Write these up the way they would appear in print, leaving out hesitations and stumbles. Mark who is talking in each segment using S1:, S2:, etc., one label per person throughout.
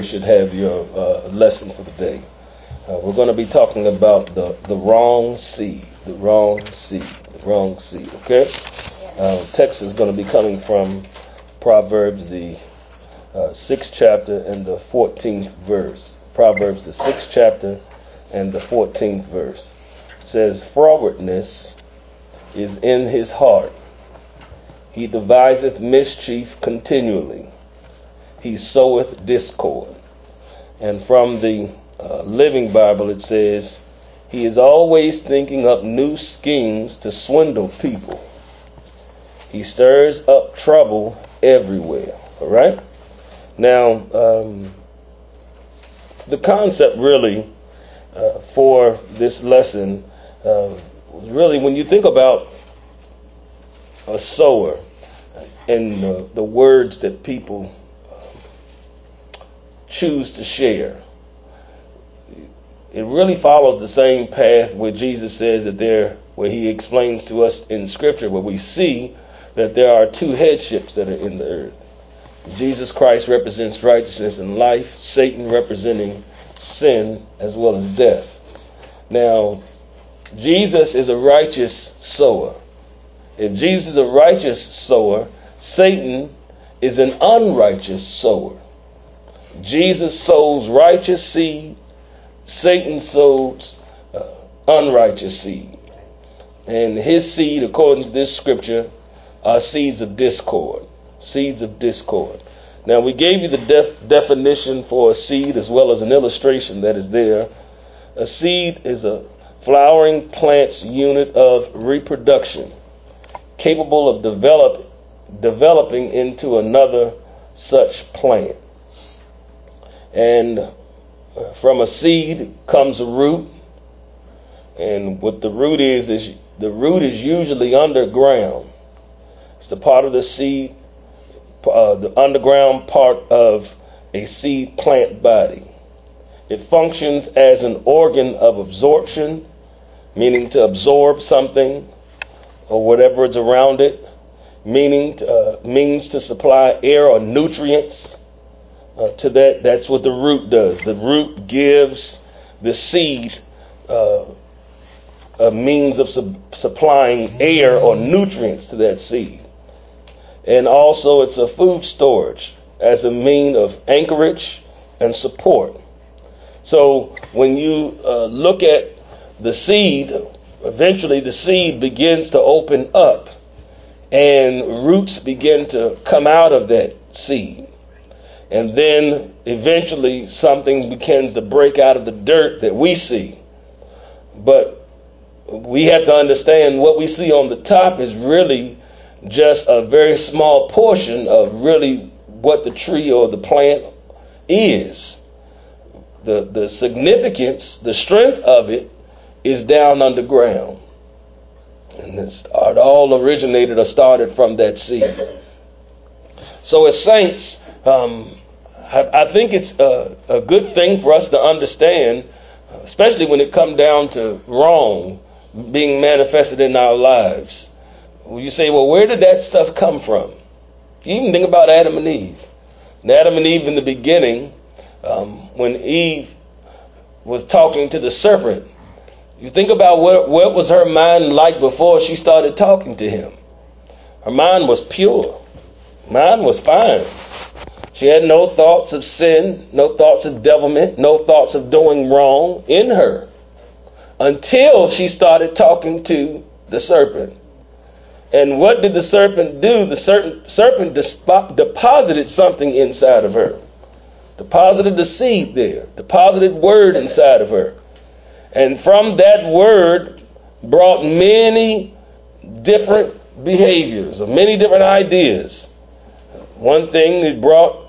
S1: should have your lesson for the day. We're going to be talking about the wrong seed, the wrong seed, the wrong seed. Okay. Text is going to be coming from Proverbs, the 6th chapter and the 14th verse. Proverbs, the 6th chapter and the 14th verse. It says, "Frowardness is in his heart. He deviseth mischief continually. He soweth discord." And from the Living Bible it says, "He is always thinking up new schemes to swindle people. He stirs up trouble everywhere." All right? Now, the concept really for this lesson really, when you think about a sower and the words that people choose to share, it really follows the same path where Jesus says that where he explains to us in Scripture, where we see that there are two headships that are in the earth. Jesus Christ represents righteousness and life, Satan representing sin as well as death. Now, Jesus is a righteous sower. If Jesus is a righteous sower, Satan is an unrighteous sower. Jesus sows righteous seed, Satan sows unrighteous seed. And his seed, according to this scripture, are seeds of discord. Seeds of discord. Now, we gave you the definition for a seed as well as an illustration that is there. A seed is a flowering plant's unit of reproduction, capable of developing into another such plant. And from a seed comes a root, and what the root is the root is usually underground. It's the part of the seed, the underground part of a seed plant body. It functions as an organ of absorption, meaning to absorb something or whatever is around it, means to supply air or nutrients to that. That's what the root does. The root gives the seed a means of supplying air or nutrients to that seed. And also it's a food storage as a mean of anchorage and support. So when you look at the seed, eventually the seed begins to open up and roots begin to come out of that seed. And then eventually something begins to break out of the dirt that we see. But we have to understand what we see on the top is really just a very small portion of really what the tree or the plant is. The significance, the strength of it is down underground. And it all originated or started from that seed. So as saints, I think it's a good thing for us to understand, especially when it comes down to wrong being manifested in our lives. You say, well, where did that stuff come from? You even think about Adam and Eve. And Adam and Eve in the beginning, when Eve was talking to the serpent, you think about what was her mind like before she started talking to him. Her mind was pure. Mind was fine. She had no thoughts of sin, no thoughts of devilment, no thoughts of doing wrong in her until she started talking to the serpent. And what did the serpent do? The serpent deposited something inside of her. Deposited the seed there. Deposited word inside of her. And from that word brought many different behaviors, or many different ideas. One thing it brought,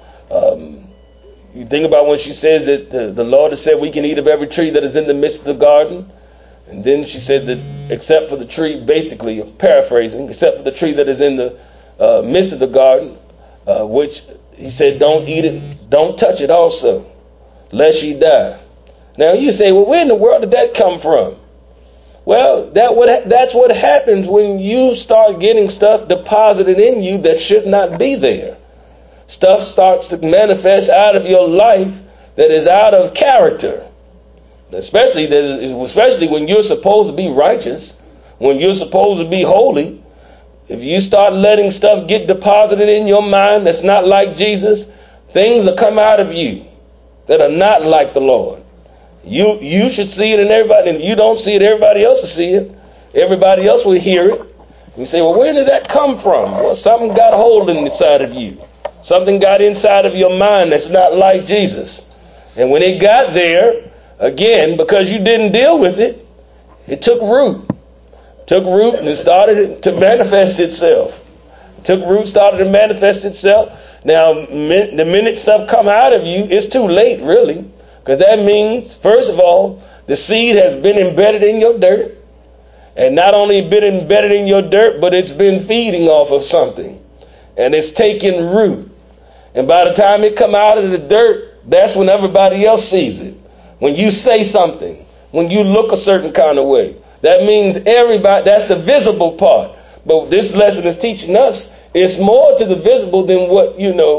S1: you think about when she says that the Lord has said we can eat of every tree that is in the midst of the garden. And then she said that except for the tree, basically paraphrasing, except for the tree that is in the midst of the garden, which he said don't eat it, don't touch it also, lest ye die. Now you say, well, where in the world did that come from? Well, that's what happens when you start getting stuff deposited in you that should not be there. Stuff starts to manifest out of your life that is out of character, especially when you're supposed to be righteous, when you're supposed to be holy, if you start letting stuff get deposited in your mind that's not like Jesus, things will come out of you that are not like the Lord. You should see it in everybody, and if you don't see it, everybody else will see it. Everybody else will hear it. You say, well, where did that come from? Well, something got hold inside of you. Something got inside of your mind that's not like Jesus. And when it got there, again, because you didn't deal with it, it took root. Took root and it started to manifest itself. Took root, started to manifest itself. Now, the minute stuff come out of you, it's too late, really. Because that means, first of all, the seed has been embedded in your dirt. And not only been embedded in your dirt, but it's been feeding off of something. And it's taking root. And by the time it come out of the dirt, that's when everybody else sees it. When you say something, when you look a certain kind of way, that means everybody, that's the visible part. But this lesson is teaching us it's more to the visible than what,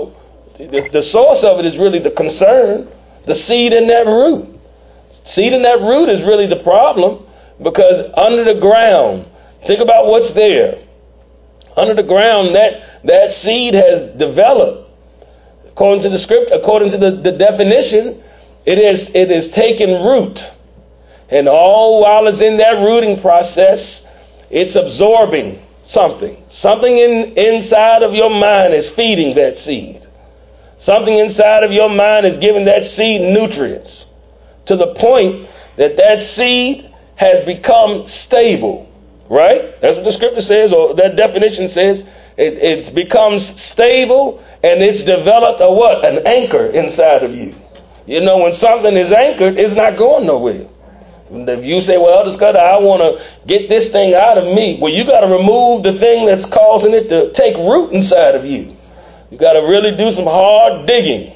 S1: the source of it is really the concern, the seed in that root. Seed in that root is really the problem, because under the ground, think about what's there. Under the ground, that seed has developed. According to the script, according to the definition, it is taken root. And all while it's in that rooting process, it's absorbing something. Something inside of your mind is feeding that seed. Something inside of your mind is giving that seed nutrients to the point that seed has become stable. Right? That's what the scripture says, or that definition says. It becomes stable, and it's developed an anchor inside of you. When something is anchored, it's not going nowhere. If you say, well, Elder Scudder, I want to get this thing out of me. Well, you got to remove the thing that's causing it to take root inside of you. You got to really do some hard digging.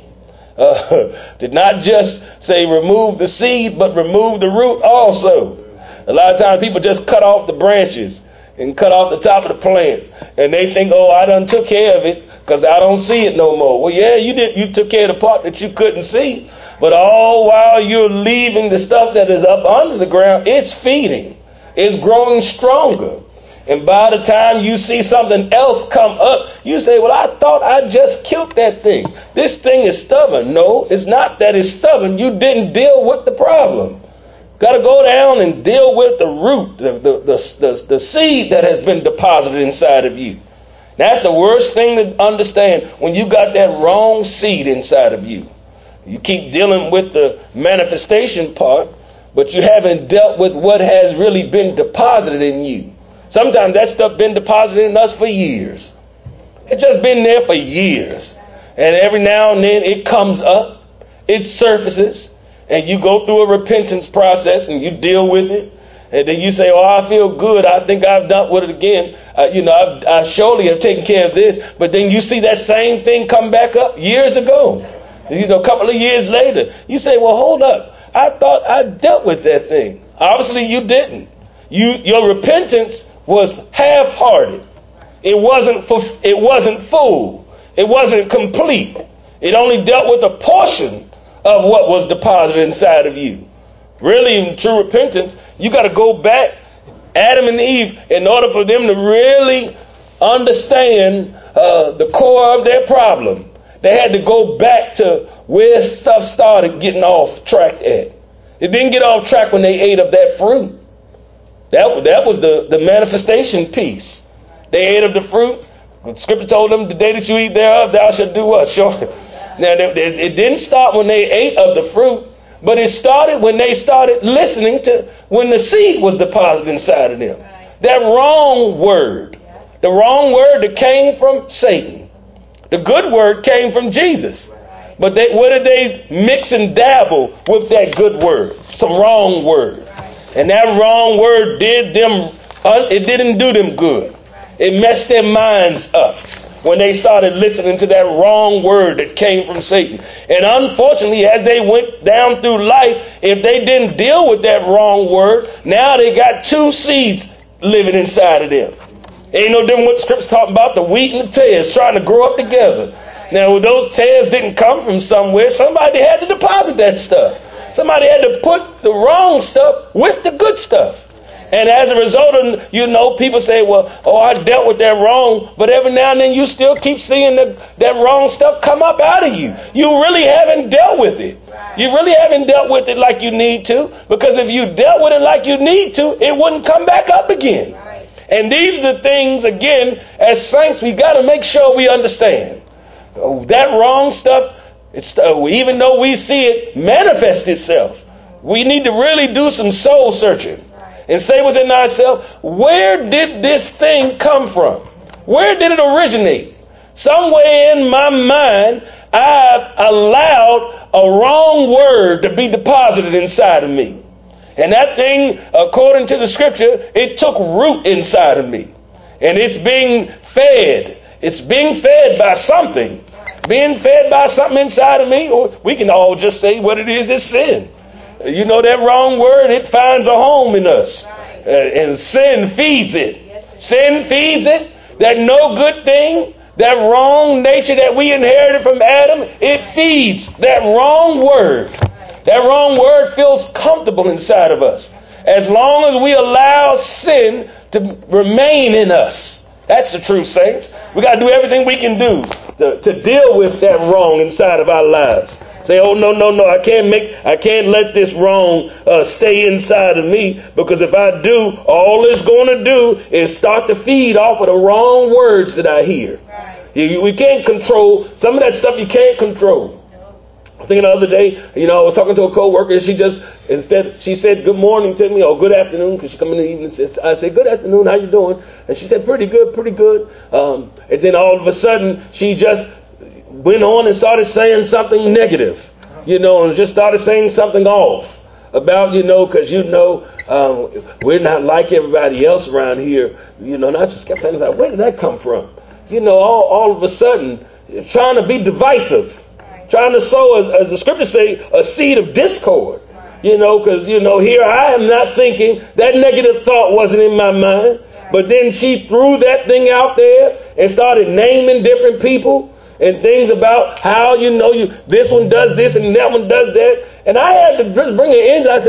S1: To not just say remove the seed, but remove the root also. A lot of times people just cut off the branches and cut off the top of the plant. And they think, oh, I done took care of it because I don't see it no more. Well, yeah, you did. You took care of the part that you couldn't see. But all while you're leaving the stuff that is up under the ground, it's feeding. It's growing stronger. And by the time you see something else come up, you say, well, I thought I just killed that thing. This thing is stubborn. No, it's not that it's stubborn. You didn't deal with the problem. Got to go down and deal with the root, the seed that has been deposited inside of you. That's the worst thing to understand when you got that wrong seed inside of you. You keep dealing with the manifestation part, but you haven't dealt with what has really been deposited in you. Sometimes that stuff been deposited in us for years. It's just been there for years. And every now and then it comes up, it surfaces, and you go through a repentance process and you deal with it. And then you say, oh, I feel good. I think I've dealt with it again. I surely have taken care of this. But then you see that same thing come back up years ago. A couple of years later, you say, well, hold up. I thought I dealt with that thing. Obviously, you didn't. Your repentance was half-hearted. It wasn't full. It wasn't complete. It only dealt with a portion of what was deposited inside of you. Really, in true repentance, you got to go back, Adam and Eve, in order for them to really understand the core of their problem. They had to go back to where stuff started getting off track at. It didn't get off track when they ate of that fruit. That was the manifestation piece. They ate of the fruit. The scripture told them, the day that you eat thereof, thou shalt do what? Sure. Now, it didn't start when they ate of the fruit, but it started when they started listening to when the seed was deposited inside of them. That wrong word. The wrong word that came from Satan. The good word came from Jesus. But what did they mix and dabble with that good word? Some wrong word. And that wrong word it didn't do them good. It messed their minds up when they started listening to that wrong word that came from Satan. And unfortunately, as they went down through life, if they didn't deal with that wrong word, now they got two seeds living inside of them. Ain't no different what the scripture's talking about, the wheat and the tares trying to grow up together. Now, those tares didn't come from somewhere. Somebody had to deposit with that stuff. Somebody had to put the wrong stuff with the good stuff. And as a result of, people say, well, I dealt with that wrong. But every now and then you still keep seeing that wrong stuff come up out of you. You really haven't dealt with it. You really haven't dealt with it like you need to. Because if you dealt with it like you need to, it wouldn't come back up again. And these are the things, again, as saints, we got to make sure we understand. That wrong stuff, even though we see it manifest itself, we need to really do some soul searching. And say within ourselves, where did this thing come from? Where did it originate? Somewhere in my mind, I've allowed a wrong word to be deposited inside of me. And that thing, according to the scripture, it took root inside of me. And it's being fed. It's being fed by something. Being fed by something inside of me, or we can all just say what it is, it's sin. That wrong word, it finds a home in us. And sin feeds it. Sin feeds it. That no good thing, that wrong nature that we inherited from Adam, it feeds that wrong word. That wrong word feels comfortable inside of us. As long as we allow sin to remain in us. That's the truth, saints. We got to do everything we can do to deal with that wrong inside of our lives. Say, oh, no, I can't let this wrong stay inside of me, because if I do, all it's going to do is start to feed off of the wrong words that I hear. Right. We can't control some of that stuff. You can't control. I was thinking the other day, I was talking to a coworker, and she said good morning to me, or good afternoon, because she come in the evening. I said, good afternoon, how you doing? And she said, pretty good. And then all of a sudden, she just went on and started saying something negative, and just started saying something off about, because we're not like everybody else around here, and I just kept saying, where did that come from? All of a sudden, trying to be divisive, trying to sow, as the scriptures say, a seed of discord, because, here I am not thinking, that negative thought wasn't in my mind, but then she threw that thing out there and started naming different people. And things about how, this one does this and that one does that. And I had to just bring it in. I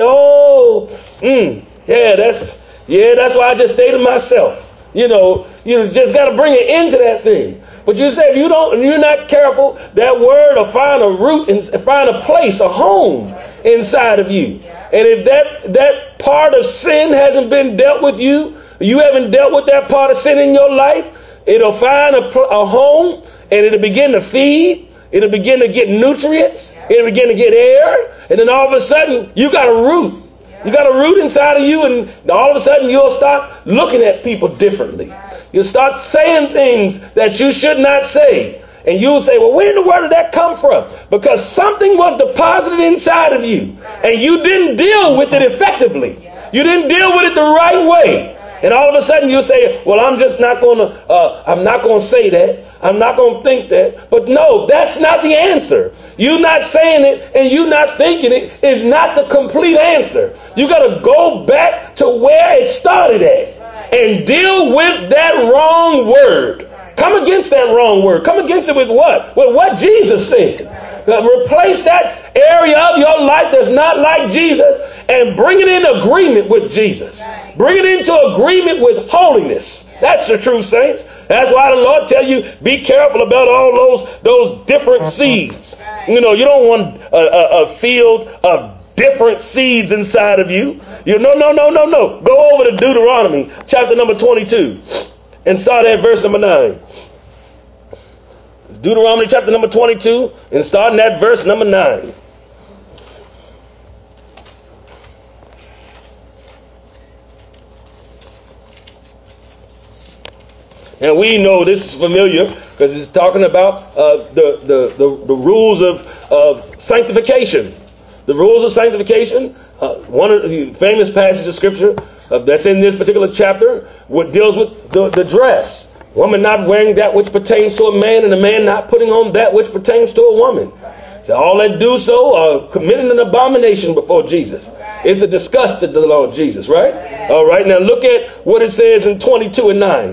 S1: said, that's why I just stay to myself. You just got to bring it into that thing. But you say, if you're not careful, that word will find a root and find a place, a home inside of you. And if that part of sin hasn't been dealt with you haven't dealt with that part of sin in your life, it'll find a home. And it'll begin to feed. It'll begin to get nutrients. It'll begin to get air. And then all of a sudden, you got a root. You got a root inside of you. And all of a sudden, you'll start looking at people differently. You'll start saying things that you should not say. And you'll say, well, where in the world did that come from? Because something was deposited inside of you. And you didn't deal with it effectively. You didn't deal with it the right way. And all of a sudden you say, well, I'm not going to say that. I'm not going to think that. But no, that's not the answer. You not saying it and you not thinking it is not the complete answer. You got to go back to where it started at and deal with that wrong word. Come against that wrong word. Come against it with what? With what Jesus said. Replace that area of your life that's not like Jesus and bring it in agreement with Jesus. Bring it into agreement with holiness. That's the true saints. That's why the Lord tell you, be careful about all those different seeds. You don't want a field of different seeds inside of you. No. Go over to Deuteronomy chapter number 22 and start at verse number 9. Deuteronomy chapter number 22 and starting at verse number 9. And we know this is familiar because it's talking about the rules of sanctification. The rules of sanctification, one of the famous passages of scripture that's in this particular chapter, what deals with the dress. Woman not wearing that which pertains to a man, and a man not putting on that which pertains to a woman. So all that do so are committing an abomination before Jesus. It's a disgust to the Lord Jesus, right? All right, now look at what it says in 22 and 9.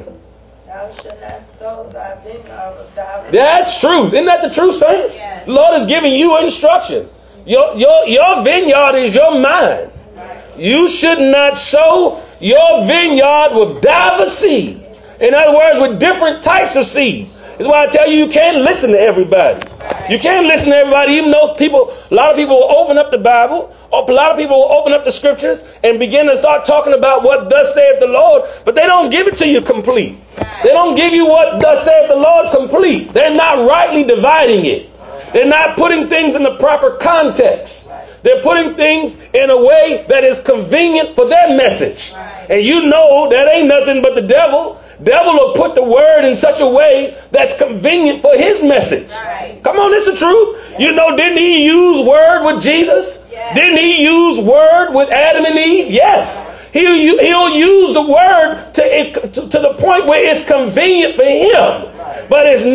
S1: That's truth. Isn't that the truth, saints? The Lord is giving you instruction. Your vineyard is your mind. You should not sow your vineyard with diverse seed. In other words, with different types of seed. That's why I tell you, you can't listen to everybody. You can't listen to everybody, even though a lot of people will open up the Bible, or a lot of people will open up the scriptures and begin to start talking about what thus saith the Lord, but they don't give it to you complete. They don't give you what thus saith the Lord complete. They're not rightly dividing it. They're not putting things in the proper context. They're putting things in a way that is convenient for their message. And you know that ain't nothing but the devil. Devil will put the word in such a way that's convenient for his message. Come on, this is the truth. You know, didn't he use word with Jesus? Didn't he use word with Adam and Eve? Yes. He'll use the word to the point where it's convenient for him. But it's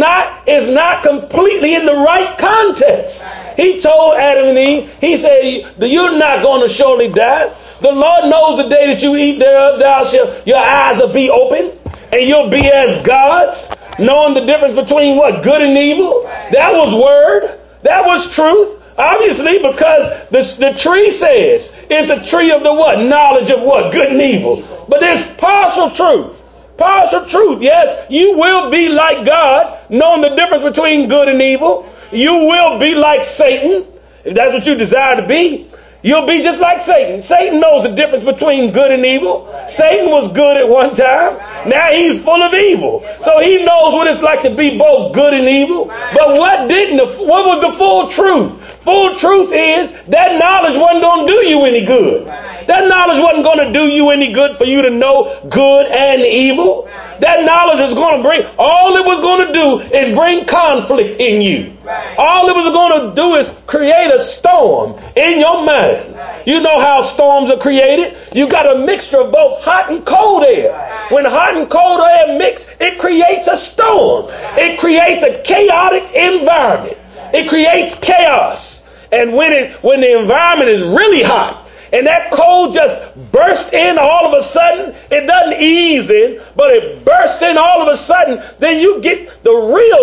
S1: not completely in the right context. He told Adam and Eve, he said, you're not going to surely die. The Lord knows the day that you eat thereof, your eyes will be open. And you'll be as gods, knowing the difference between what? Good and evil. That was word. That was truth. Obviously, because the tree says it's a tree of the what? Knowledge of what? Good and evil. But there's partial truth. Partial truth. Yes, you will be like God, knowing the difference between good and evil. You will be like Satan, if that's what you desire to be. You'll be just like Satan. Satan knows the difference between good and evil. Satan was good at one time. Now he's full of evil. So he knows what it's like to be both good and evil. But what was the full truth? Full truth is that knowledge wasn't going to do you any good. That knowledge wasn't going to do you any good for you to know good and evil. That knowledge is going to all it was going to do is bring conflict in you. All it was going to do is create a storm in your mind. You know how storms are created. You got a mixture of both hot and cold air. When hot and cold air mix, it creates a storm. It creates a chaotic environment. It creates chaos. And when the environment is really hot, and that cold just bursts in all of a sudden, it doesn't ease in, but it bursts in all of a sudden, then you get the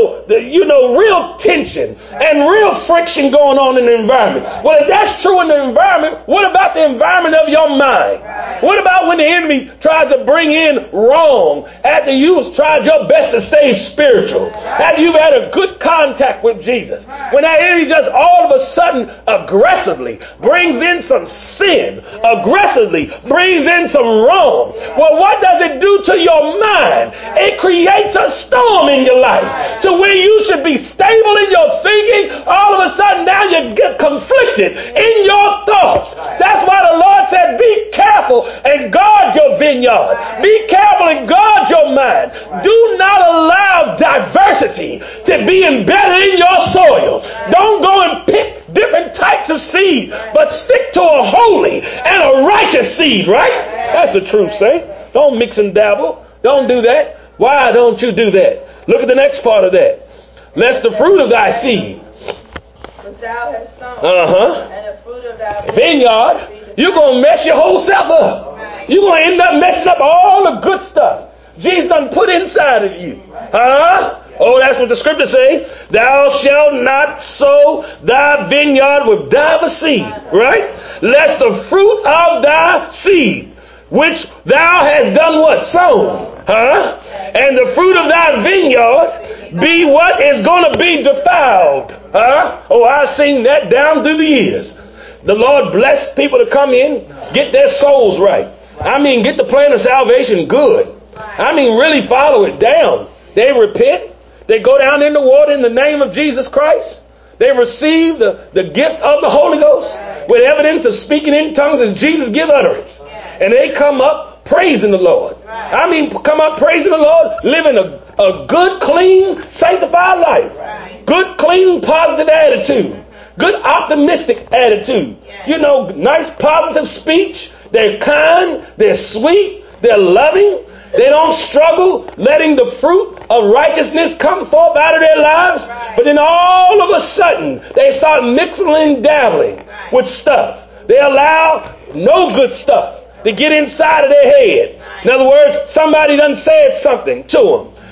S1: real tension and real friction going on in the environment. Well, if that's true in the environment, what about the environment of your mind? What about when the enemy tries to bring in wrong after you've tried your best to stay spiritual, after you've had a good contact with Jesus? When that enemy just all of a sudden aggressively brings in some sin, aggressively brings in some wrong. Well, what does it do to your mind? It creates a storm in your life to where you should be stable in your thinking. All of a sudden now you get conflicted in your thoughts. That's why the Lord said, be careful and guard your vineyard. Be careful and guard your mind. Do not allow diversity to be embedded in your soil. Don't go and pick different types of seed, but stick to a holy and a righteous seed, right? That's the truth, say. Don't mix and dabble. Don't do that. Why don't you do that? Look at the next part of that. Lest the fruit of thy seed,
S2: which thou hast sown,
S1: and the fruit of thy vineyard, you're going to mess your whole self up. You're going to end up messing up all the good stuff Jesus done put inside of you. Oh, that's what the scriptures say. Thou shalt not sow thy vineyard with diverse seed, right? Lest the fruit of thy seed, which thou hast done what? Sown. And the fruit of thy vineyard be what is going to be defiled. Oh, I've seen that down through the years. The Lord bless people to come in, get their souls right. I mean, get the plan of salvation good. I mean, really follow it down. They repent. They go down in the water in the name of Jesus Christ. They receive the gift of the Holy Ghost with evidence of speaking in tongues as Jesus give utterance. And they come up praising the Lord. I mean, come up praising the Lord, living a good, clean, sanctified life. Good, clean, positive attitude. Good, optimistic attitude. You know, nice, positive speech. They're kind. They're sweet. They're loving. They don't struggle letting the fruit of righteousness come forth out of their lives. But then all of a sudden, they start mixing and dabbling with stuff. They allow no good stuff to get inside of their head. In other words, somebody done said something to them.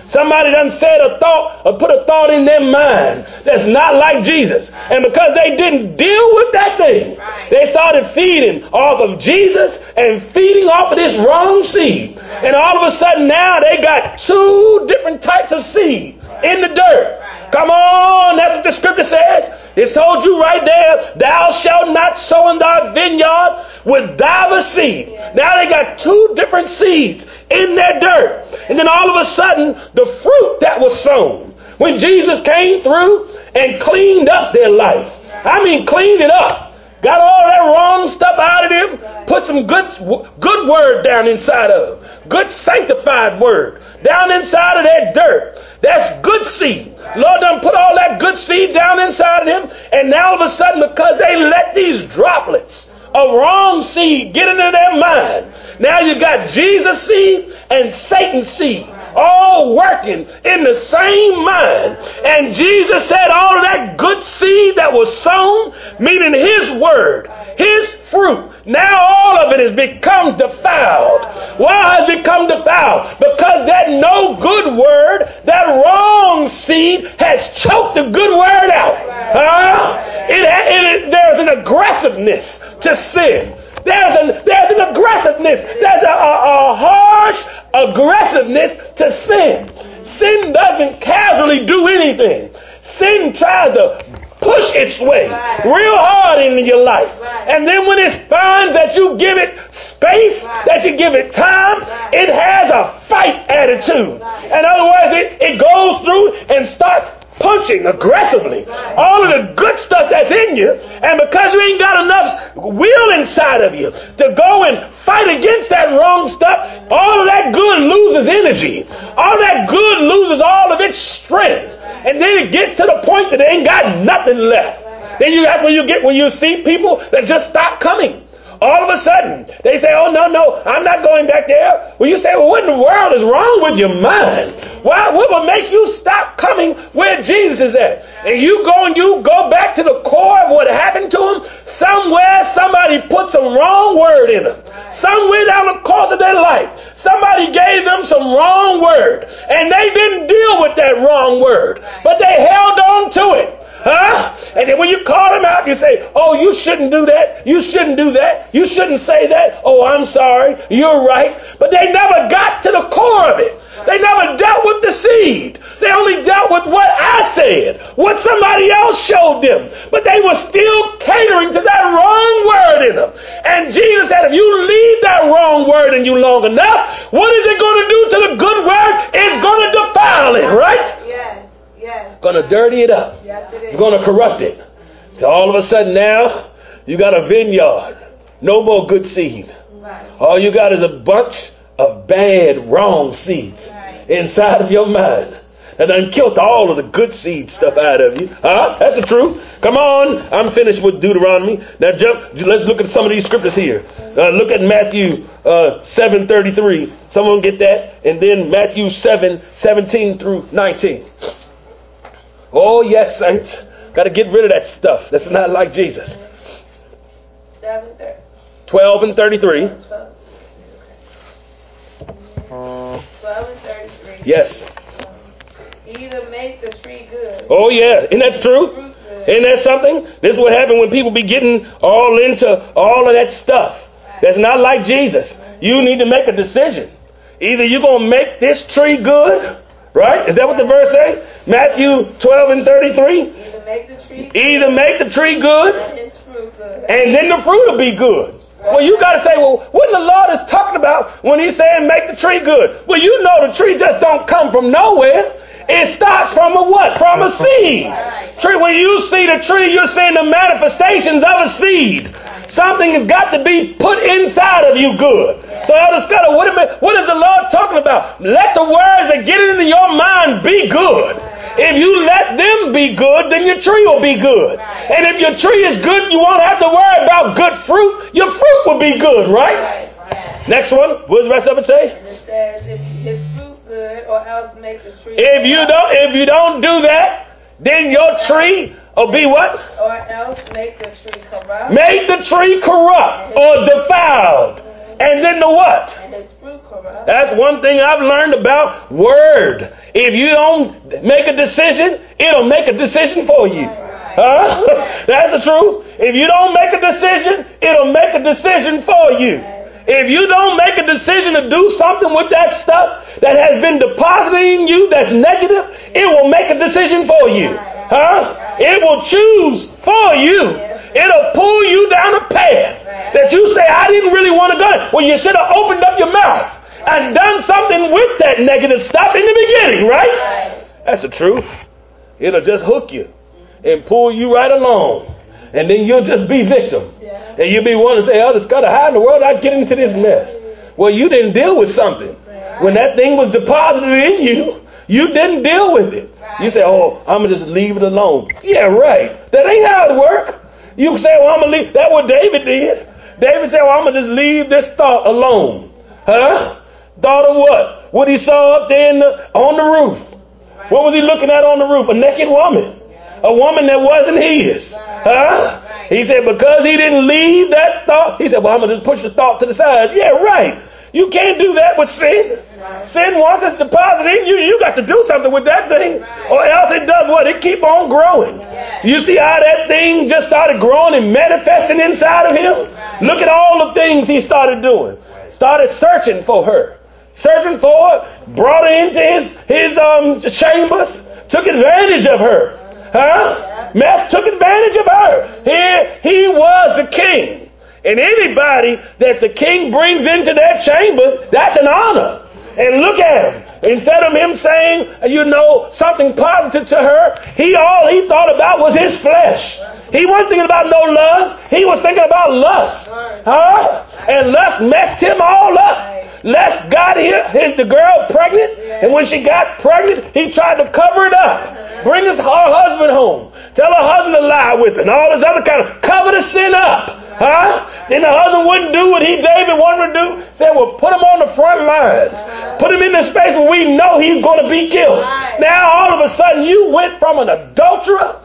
S1: Somebody done said a thought or put a thought in their mind that's not like Jesus. And because they didn't deal with that thing, they started feeding off of Jesus and feeding off of this wrong seed. And all of a sudden now they got two different types of seed in the dirt. Come on, that's what the scripture says. It told you right there, thou shalt not sow in thy vineyard with divers seed. Now they got two different seeds in their dirt. And then all of a sudden, the fruit that was sown, when Jesus came through and cleaned up their life. I mean, cleaned it up. Got all that wrong stuff out of them. Put some good word down inside of them. Good sanctified word down inside of that dirt. That's good seed. Lord done put all that good seed down inside of them. And now all of a sudden, because they let these droplets of wrong seed get into their mind, now you got Jesus seed and Satan's seed all working in the same mind. And Jesus said all of that good seed that was sown, meaning his word, his fruit, now all of it has become defiled. Why has it become defiled? Because that no good word, that wrong seed has choked the good word out. There's an aggressiveness to sin. There's an aggressiveness. There's a harsh aggressiveness to sin. Sin doesn't casually do anything. Sin tries to push its way real hard into your life. And then when it finds that you give it space, that you give it time, it has a fight attitude. In other words, it goes through and starts punching aggressively all of the good stuff that's in you, and because you ain't got enough will inside of you to go and fight against that wrong stuff, all of that good loses energy. All that good loses all of its strength, and then it gets to the point that they ain't got nothing left. Then that's when you get when you see people that just stop coming. All of a sudden, they say, oh, no, I'm not going back there. Well, you say, well, what in the world is wrong with your mind? What will make you stop coming where Jesus is at? And you go back to the core of what happened to him. Somewhere, somebody put some wrong word in them. Somewhere down the course of their life, somebody gave them some wrong word. And they didn't deal with that wrong word, but they held on to it. And then when you call them out, you say, oh, you shouldn't do that. You shouldn't do that. You shouldn't say that. Oh, I'm sorry. You're right. But they never got to the core of it. They never dealt with the seed. They only dealt with what I said, what somebody else showed them. But they were still catering to that wrong word in them. And Jesus said, if you leave that wrong word in you long enough, what is it going to do to the good word? It's going to defile it, right?
S2: Yes. Yes.
S1: Going to dirty it up.
S2: Yes, it is.
S1: It's going to corrupt it. So all of a sudden now, you got a vineyard. No more good seed.
S2: Right.
S1: All you got is a bunch of bad, wrong seeds inside of your mind. And done killed all of the good seed stuff out of you. That's the truth. Come on. I'm finished with Deuteronomy. Now let's look at some of these scriptures here. Look at Matthew 7:33. Someone get that? And then Matthew 7:17 through 19. Oh, yes, saints. Got to get rid of that stuff. That's not like Jesus. 12 and 33.
S2: 12 and 33.
S1: Yes.
S2: Either make the tree good.
S1: Oh, yeah. Isn't that true? Isn't that something? This is what happens when people be getting all into all of that stuff. That's not like Jesus. You need to make a decision. Either you're going to make this tree good, right? Is that what the verse say? Matthew 12 and 33. Either make the tree good, and then the fruit will be good. Well, you got to say, well, what the Lord is talking about when he's saying make the tree good? Well, you know the tree just don't come from nowhere. It starts from a what? From a seed. Tree. When you see the tree, you're seeing the manifestations of a seed. Something has got to be put inside of you good. So Elder Scudder, what is the Lord talking about? Let the words that get into your mind be good. If you let them be good, then your tree will be good. And if your tree is good, you won't have to worry about good fruit. Your fruit will be good, right? Next one. What does the rest of it say?
S2: And it says, if his fruit's good, or else make the tree.
S1: If you don't do that, then your tree will be what?
S2: Or else make the tree corrupt.
S1: Make the tree corrupt or defiled. And then the what?
S2: And his fruit corrupt.
S1: That's one thing I've learned about word. If you don't make a decision, it'll make a decision for you. That's the truth. If you don't make a decision, it'll make a decision for you. If you don't make a decision to do something with that stuff that has been deposited in you that's negative, it will make a decision for you. It will choose for you. It'll pull you down a path that you say, I didn't really want to go. Well, you should have opened up your mouth and done something with that negative stuff in the beginning, right? That's the truth. It'll just hook you and pull you right along. And then you'll just be victim. And you'll be one to say, oh, Scott, how in the world did I get into this mess? Well, you didn't deal with something. When that thing was deposited in you, you didn't deal with it. You say, oh, I'm going to just leave it alone. Yeah, right. That ain't how it works. You say, well, I'm going to leave. That's what David did. David said, well, I'm going to just leave this thought alone. Thought of what? What he saw up there on the roof. What was he looking at on the roof? A naked woman. A woman that wasn't his. He said, because he didn't leave that thought, he said, well, I'm going to just push the thought to the side. Yeah, right. You can't do that with sin. Sin, once it's deposited in you, you got to do something with that thing. Or else it does what? It keep on growing. You see how that thing just started growing and manifesting inside of him? Look at all the things he started doing. Started searching for her. Searching for her. Brought her into his chambers. Took advantage of her. Took advantage of her. Here he was the king. And anybody that the king brings into their chambers, that's an honor. And look at him. Instead of him saying, something positive to her, all he thought about was his flesh. He wasn't thinking about no love. He was thinking about lust. And lust messed him all up. Lust got the girl pregnant. And when she got pregnant, he tried to cover it up. Bring her husband home. Tell her husband to lie with her. And all this other kind of cover the sin up. Then the husband wouldn't do what David wanted to do. Said, well, put him on the front lines. Put him in the space where we know he's going to be killed. Now, all of a sudden, you went from an adulterer.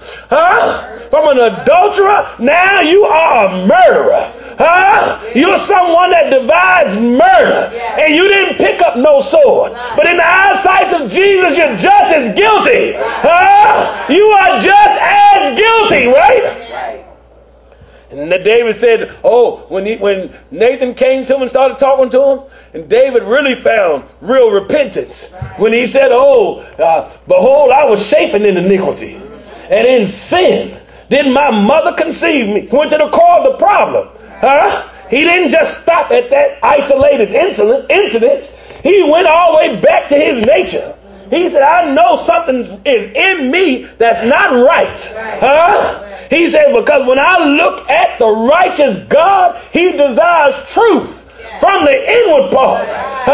S1: Now you are a murderer. You're someone that divides murder. And you didn't pick up no sword. But in the eyesight of Jesus, you're just as guilty. You are just as guilty, right? And David said, when Nathan came to him and started talking to him, and David really found real repentance. When he said, behold, I was shapen in iniquity and in sin. Didn't my mother conceive me? He went to the core of the problem. He didn't just stop at that isolated incident. He went all the way back to his nature. He said, I know something is in me that's not right. He said, because when I look at the righteous God, he desires truth from the inward parts.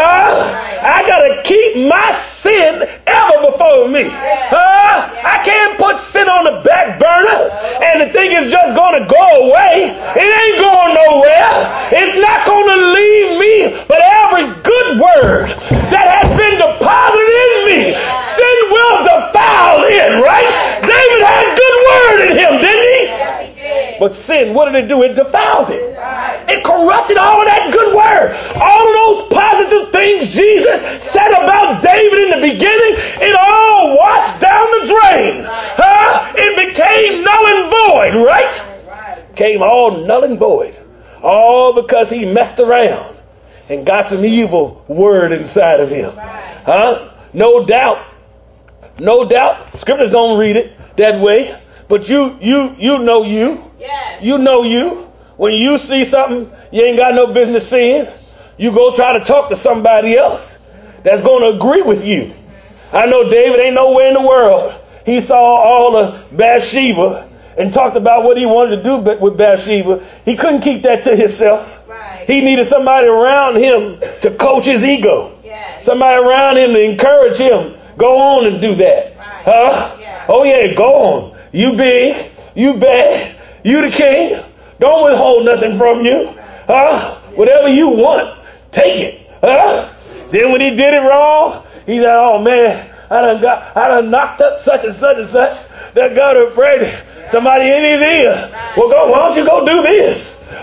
S1: I got to keep my sin ever before me. I can't put sin on the back burner and the thing is just going to go away. It ain't going nowhere. It's not going to leave me, but every good word that has been deposited in me, sin will defile it, right? David had good word in him, didn't he? But sin, what did it do? It defiled it. It corrupted all of that good word. All of those positive things Jesus said about David in the beginning, it all washed down the drain. It became null and void, right? Came all null and void. All because he messed around and got some evil word inside of him. No doubt. Scriptures don't read it that way. But you know you. Yes. You know you. When you see something you ain't got no business seeing, you go try to talk to somebody else that's going to agree with you. I know David ain't nowhere in the world. He saw all of Bathsheba and talked about what he wanted to do with Bathsheba. He couldn't keep that to himself. Right. He needed somebody around him to coach his ego. Yes. Somebody around him to encourage him. Go on and do that. Right. Yeah. Oh yeah, go on. You big, you bad, you the king. Don't withhold nothing from you. Whatever you want, take it. Then when he did it wrong, he said, oh man, I done knocked up such and such and such. That God afraid somebody in his ear. Well, why don't you go do this?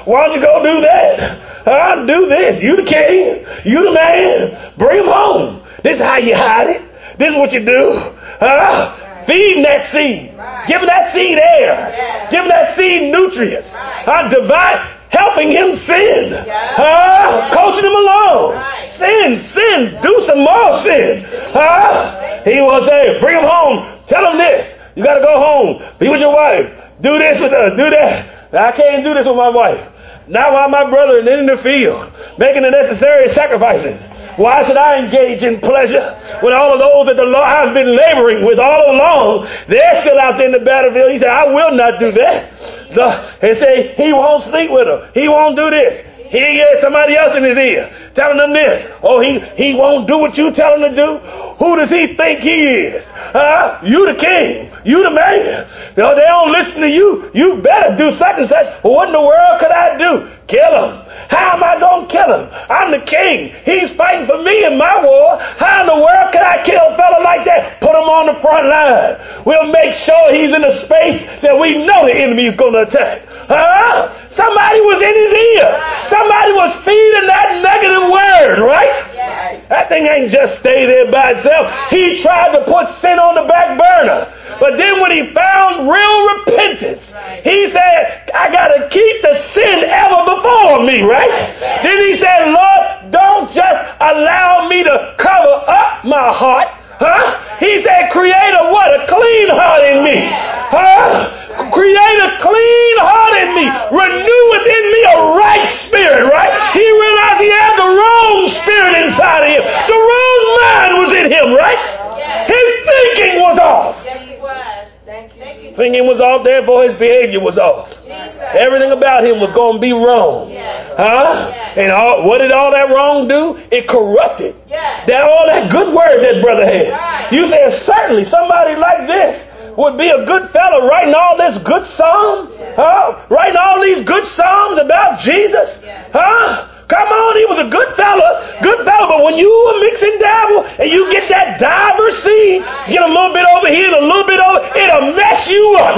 S1: Why don't you go do that? Do this. You the king. You the man. Bring him home. This is how you hide it. This is what you do. Feeding that seed. Right. Giving that seed air. Yeah. Giving that seed nutrients. Right. Divine, helping him sin. Yeah. Coaching him along. Right. Sin. Do some more sin. He will say, bring him home. Tell him this. You got to go home. Be with your wife. Do this with her. Do that. I can't do this with my wife. Not while my brother is in the field making the necessary sacrifices. Why should I engage in pleasure when all of those that the Lord has been laboring with all along, they're still out there in the battlefield? He said, I will not do that. He said, he won't sleep with her. He won't do this. He gets somebody else in his ear telling them this. Oh, he won't do what you tell him to do. Who does he think he is? You the king. You the man. They don't listen to you. You better do such and such. Well, what in the world could I do? Kill him. How am I going to kill him? I'm the king. He's fighting for me in my war. How in the world can I kill a fella like that? Put him on the front line. We'll make sure he's in a space that we know the enemy is going to attack. Somebody was in his ear. Somebody was feeding that negative word, right? That thing ain't just stay there by itself. He tried to put sin on the back burner. But then when he found real repentance, he said, I got to keep the sin ever before me, right? Then he said, Lord, don't just allow me to cover up my heart. He said, create a what? A clean heart in me. Create a clean heart in me. Renew within me a right spirit, right? He realized he had the wrong spirit inside of him. The wrong mind was in him, right? His thinking was off. Thinking was off, therefore his behavior was off. Everything about him was going to be wrong. And what did all that wrong do? It corrupted all that good word that brother had. You said, certainly somebody like this would be a good fellow writing all this good psalm. Writing all these good psalms about Jesus. Come on, he was a good fella, but when you mix and dabble and you get that diver seed, get a little bit over here and a little bit over, it'll mess you up,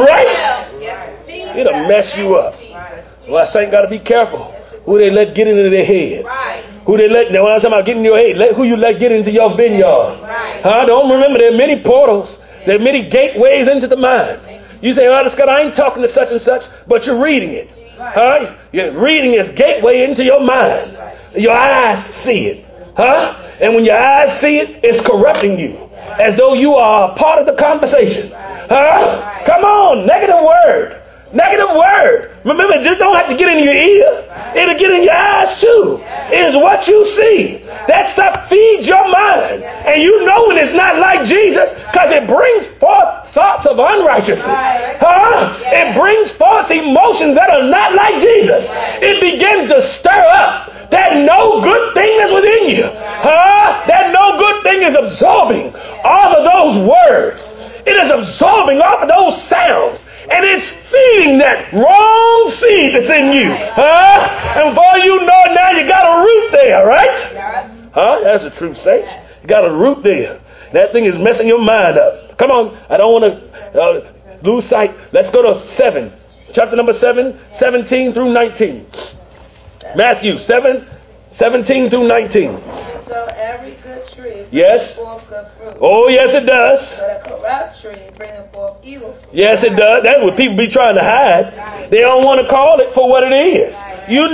S1: right? It'll mess you up. Well, I say, got to be careful who they let get into their head. Who they let, now when I'm talking about getting in your head, who you let get into your vineyard. Don't remember, there are many portals, there are many gateways into the mind. You say, oh, Scott, I ain't talking to such and such, but you're reading it. You're reading is gateway into your mind. Your eyes see it. And when your eyes see it, it's corrupting you as though you are a part of the conversation. Come on, negative word. Negative word. Remember, it just don't have to get in your ear. It'll get in your eyes too. It is what you see. That stuff feeds your mind. And you know when it's not like Jesus because it brings forth thoughts of unrighteousness. It brings forth emotions that are not like Jesus. It begins to stir up that no good thing is within you. That no good thing is absorbing all of those words. It is absorbing all of those sounds. And it's feeding that wrong seed that's in you. And before you know it now, you got a root there, right? That's the truth, saints. You got a root there. That thing is messing your mind up. Come on. I don't want to lose sight. Let's go to 7. Chapter number 7, 17 through 19. Matthew 7, 17 through 19.
S2: So every good tree
S1: brings
S2: forth good fruit.
S1: Oh, yes, it does.
S2: But a corrupt tree bringeth forth evil fruit.
S1: Yes, it does. That's what people be trying to hide. They don't want to call it for what it is. You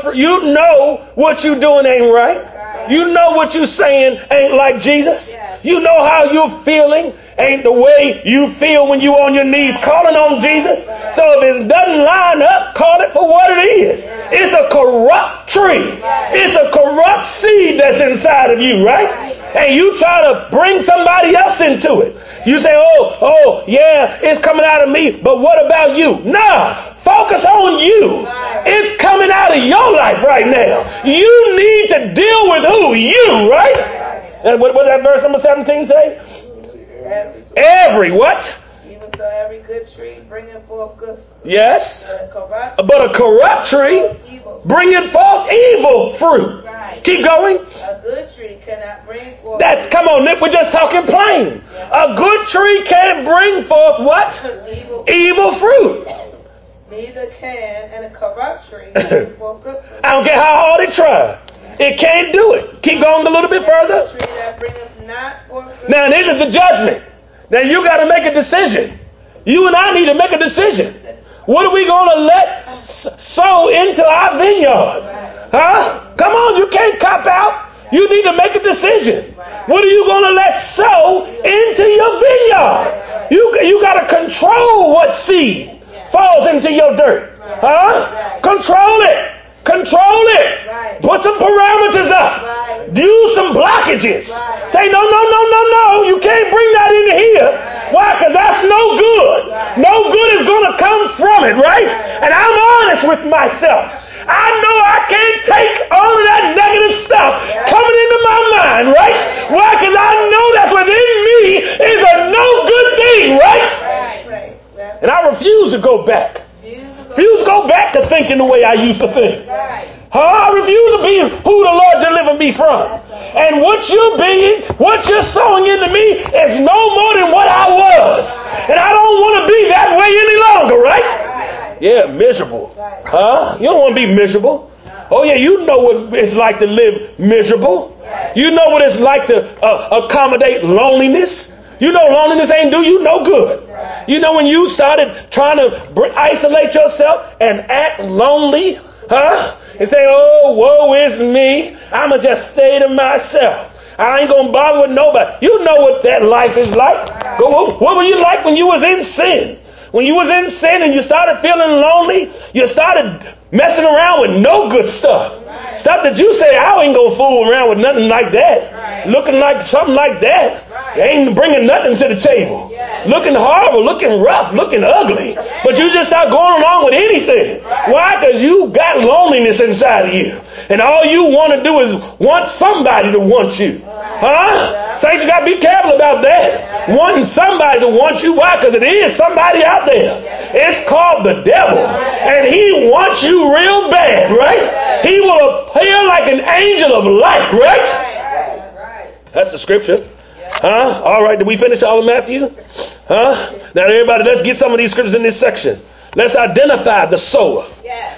S1: know what you're doing ain't right. You know what you're saying ain't like Jesus. You know how you're feeling ain't the way you feel when you're on your knees calling on Jesus. So if it doesn't line up, call it for what it is. It's a corrupt tree. It's a corrupt seed that's inside of you, right? And you try to bring somebody else into it. You say, oh, yeah, it's coming out of me, but what about you? Nah, focus on you. It's coming out of your life right now. You need to deal with who? You, right? And what that verse number 17 say? Every what?
S2: Even so, every good tree bringeth forth good fruit.
S1: Yes.
S2: But
S1: a corrupt tree bringeth forth evil fruit.
S2: Right.
S1: Keep going.
S2: A good tree cannot bring forth.
S1: Come on, Nick, we're just talking plain. A good tree can't bring forth what? Evil fruit.
S2: Neither can and a corrupt tree bring forth good fruit.
S1: I don't care how hard it tries. It can't do it. Keep going a little bit further.
S2: Tree that bringeth not forth good
S1: Now this is the judgment. Now you got to make a decision. You and I need to make a decision. What are we going to let sow into our vineyard? Huh? Come on, you can't cop out. You need to make a decision. What are you going to let sow into your vineyard? You got to control what seed falls into your dirt. Huh? Control it. Control it. Put some parameters up. Use some blockages. Say, no. You can't bring that into here. Why? Because that's no good. No good is going to come from it, right? And I'm honest with myself. I know I can't take all of that negative stuff coming into my mind, right? Why? Because I know that's within me is a no good thing, right? And I refuse to go back. Refuse to go back to thinking the way I used to think. I refuse to be who the Lord delivered me from. And what you're sowing into me is no more than what I was. And I don't want to be that way any longer, right? Yeah, miserable. Huh? You don't want to be miserable. Oh, yeah, you know what it's like to live miserable. You know what it's like to accommodate loneliness. You know loneliness ain't do you no good. You know when you started trying to isolate yourself and act lonely, huh? And say, oh, woe is me. I'm going to just stay to myself. I ain't going to bother with nobody. You know what that life is like. What were you like when you was in sin? When you was in sin and you started feeling lonely, you started messing around with no good stuff. Stuff that you say, I ain't going to fool around with nothing like that. Looking like something like that. They ain't bringing nothing to the table. Looking horrible, looking rough, looking ugly. But you just start going along with anything. Why? Because you got loneliness inside of you. And all you want to do is want somebody to want you. Huh? Saints, you got to be careful about that. Wanting somebody to want you. Why? Because it is somebody out there. It's called the devil. And he wants you real bad, right? He will appear like an angel of light, right? That's the scripture. Huh? All right, did we finish all of Matthew? Huh? Now everybody, let's get some of these scriptures in this section. Let's identify the sower.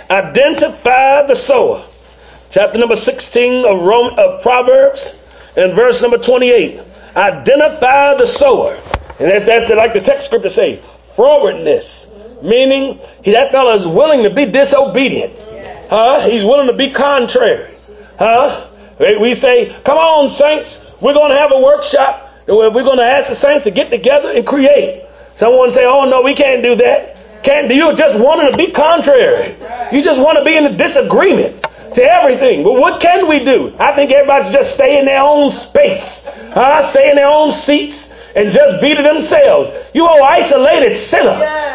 S1: Identify the sower. Chapter number 16 of Proverbs and verse number 28. Identify the sower. And that's like the text scripture say, forwardness. Meaning that fellow is willing to be disobedient. Huh? He's willing to be contrary. Huh? We say, come on, saints. We're going to have a workshop. We're going to ask the saints to get together and create. Someone say, oh, no, we can't do that. Can't do. You just wanting to be contrary. You just want to be in a disagreement to everything. But what can we do? I think everybody should just stay in their own space. Stay in their own seats and just be to themselves. You old isolated sinner.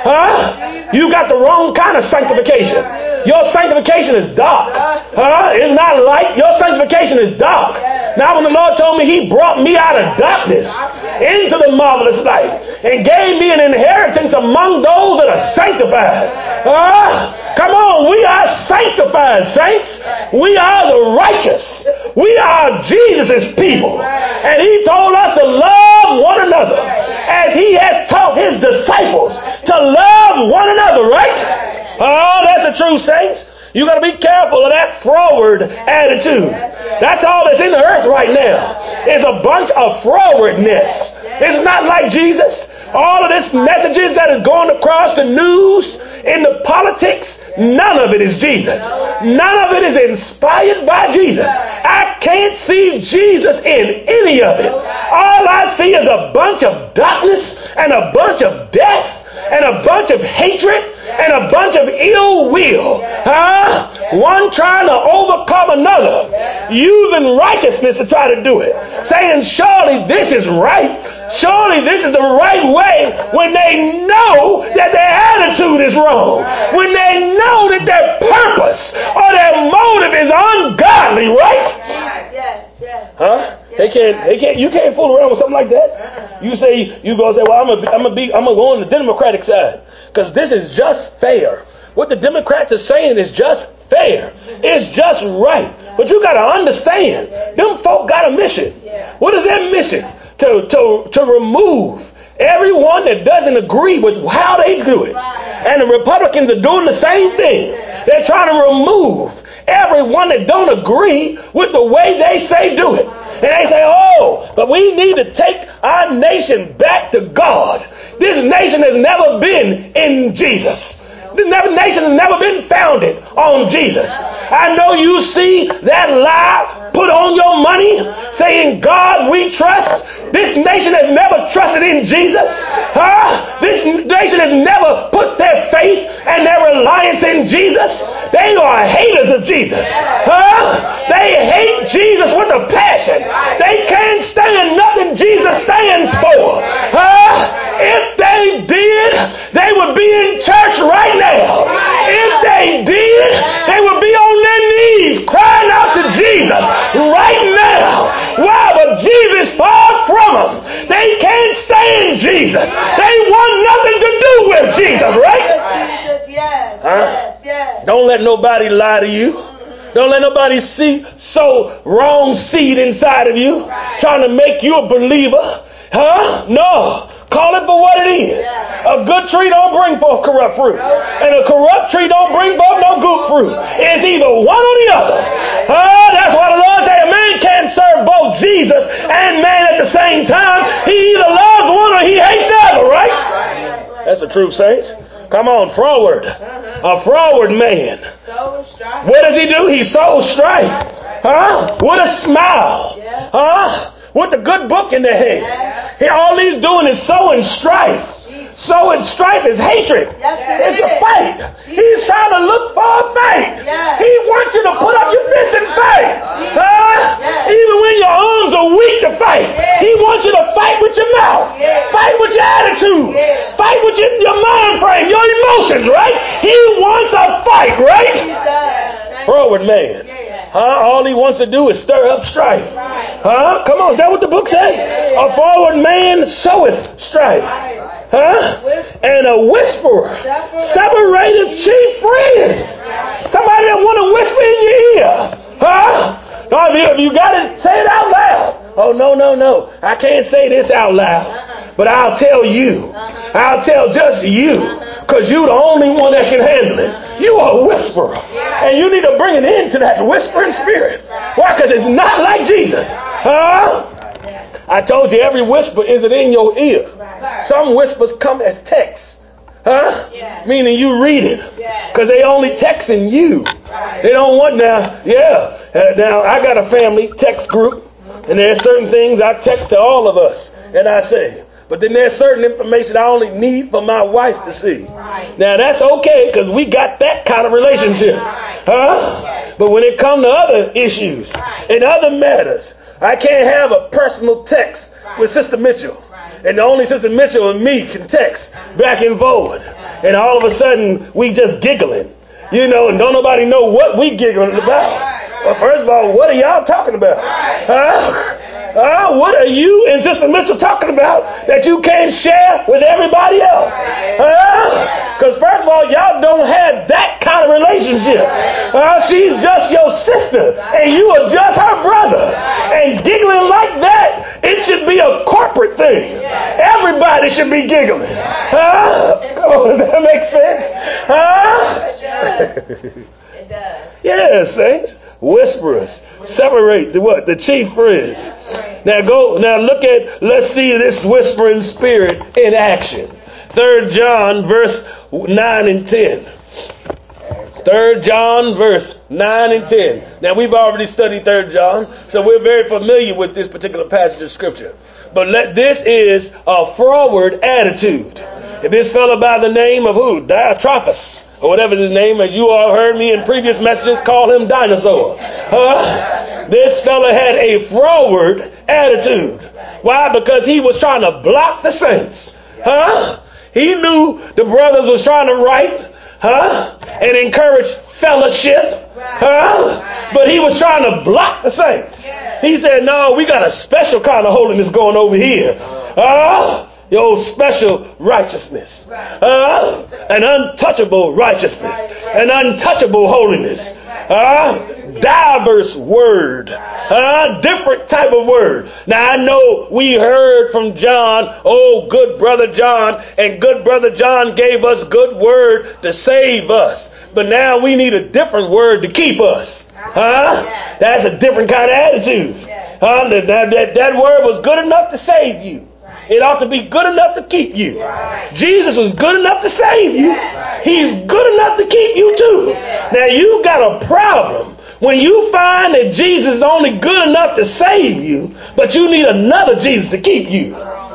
S1: You got the wrong kind of sanctification. Your sanctification is dark. It's not light. Your sanctification is dark. Now when the Lord told me he brought me out of darkness into the marvelous light and gave me an inheritance among those that are sanctified. Come on, we are sanctified, saints. We are the righteous. We are Jesus' people. And he told us to love one another as he has taught his disciples to love one another, right? Oh, that's the truth, saints. You got to be careful of that froward attitude. That's all that's in the earth right now. It's a bunch of frowardness. It's not like Jesus. All of this messages that is going across the news, in the politics, none of it is Jesus. None of it is inspired by Jesus. I can't see Jesus in any of it. All I see is a bunch of darkness and a bunch of death and a bunch of hatred and a bunch of ill will. One trying to overcome another, using righteousness to try to do it. Saying, surely this is right. Surely this is the right way, when they know that their attitude is wrong. When they know that their purpose or their motive is ungodly, right? You can't fool around with something like that. You go say, well, I'm gonna go on the Democratic side because this is just fair. What the Democrats are saying is just fair. It's just right. But you got to understand, them folk got a mission. What is their mission? To remove Everyone that doesn't agree with how they do it. And the Republicans are doing the same thing. They're trying to remove everyone that don't agree with the way they say do it. And they say, oh, but we need to take our nation back to God. This nation has never been in Jesus. This nation has never been founded on Jesus. I know you see that lie put on your money saying, God we trust. This nation has never trusted in Jesus. This nation has never put their faith and their reliance in Jesus. They are haters of Jesus. They hate Jesus with a passion. They can't stand nothing Jesus stands for. If they did, they would be in church right now. If they did, they would be on their knees crying out to Jesus right now. Why? But Jesus far from them. They can't stand Jesus. They want nothing to do with Jesus, right? Yes. Don't let nobody lie to you. Don't let nobody sow wrong seed inside of you, trying to make you a believer. No. Call it for what it is. A good tree don't bring forth corrupt fruit. And a corrupt tree don't bring forth no good fruit. It's either one or the other. That's why the Lord said a man can't serve both Jesus and man at the same time. He either loves one or he hates the other, right? That's the truth, saints. Come on, forward. A forward man. What does he do? He sows strife. With a smile. With a good book in their hand. All he's doing is sowing strife. Sowing strife is hatred. It's a fight. He's trying to look for a fight. He wants you to put up your fist and fight. Even when your arms are weak to fight. He wants you to fight with your mouth. Fight with your attitude. Fight with your mind frame, your emotions, right? He wants a fight, right? Forward man. All he wants to do is stir up strife. Come on, is that what the book says? A forward man soweth strife. And a whisperer separated chief friends. Somebody that want to whisper in your ear. If you got it, say it out loud. Oh, no. I can't say this out loud. But I'll tell you. I'll tell just you. Because you're the only one that can handle it. You are a whisperer. And you need to bring an end to that whispering spirit. Why? Because it's not like Jesus. I told you every whisper isn't in your ear. Some whispers come as text. Meaning you read it. Because they only texting you. They don't want now. Now I got a family text group. And there's certain things I text to all of us. And I say. But then there's certain information I only need for my wife to see. Now that's okay because we got that kind of relationship. But when it comes to other issues and other matters, I can't have a personal text with Sister Mitchell. And the only Sister Mitchell and me can text back and forward. And all of a sudden we just giggling. And don't nobody know what we giggling about. Well, first of all, what are y'all talking about? What are you and Sister Mitchell talking about that you can't share with everybody else? Because first of all, y'all don't have that kind of relationship. She's just your sister and you are just her brother. And giggling like that, it should be a corporate thing. Everybody should be giggling. Does that make sense? It does. Yeah, saints. Whisperers separate the chief friends. Let's see this whispering spirit in action. 3 John verse 9 and 10. 3 John verse 9 and 10. Now we've already studied 3 John, so we're very familiar with this particular passage of scripture. But this is a forward attitude. If this fellow by the name of who? Diotrephes. Or whatever his name, as you all heard me in previous messages, call him Dinosaur. This fella had a forward attitude. Why? Because he was trying to block the saints. He knew the brothers was trying to write and encourage fellowship. But he was trying to block the saints. He said, no, we got a special kind of holiness going over here. Your special righteousness. An untouchable righteousness. An untouchable holiness. Diverse word. Different type of word. Now I know we heard from John, oh good brother John, and good brother John gave us good word to save us. But now we need a different word to keep us. That's a different kind of attitude. That word was good enough to save you. It ought to be good enough to keep you. Jesus was good enough to save you. He's good enough to keep you too. Now you got a problem when you find that Jesus is only good enough to save you, but you need another Jesus to keep you.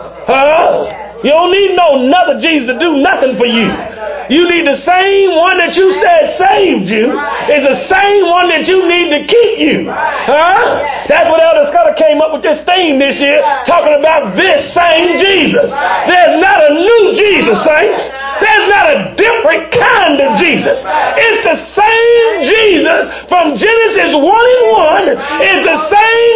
S1: You don't need no another Jesus to do nothing for you. You need the same one that you said saved you is the same one that you need to keep you. That's what Elder Scudder came up with this theme this year, talking about this same Jesus. There's not a new Jesus, saints. There's not a different kind of Jesus. It's the same Jesus from Genesis 1 and 1. It's the same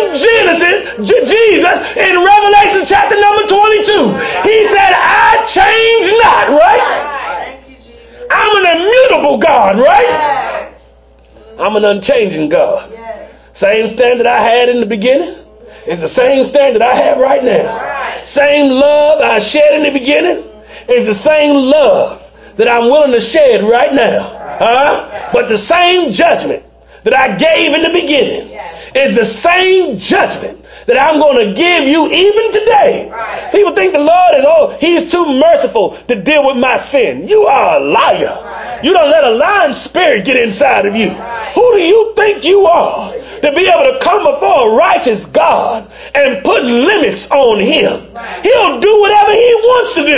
S1: Jesus in Revelation chapter number 22. He said, I change not, right? I'm an immutable God, right? I'm an unchanging God. Same standard I had in the beginning is the same standard I have right now. Same love I shed in the beginning is the same love that I'm willing to shed right now. But the same judgment that I gave in the beginning is the same judgment that I'm going to give you even today. People think the Lord is, he's too merciful to deal with my sin. You are a liar. You don't let a lying spirit get inside of you. Who do you think you are to be able to come before a righteous God and put limits on him? He'll do whatever he wants to do.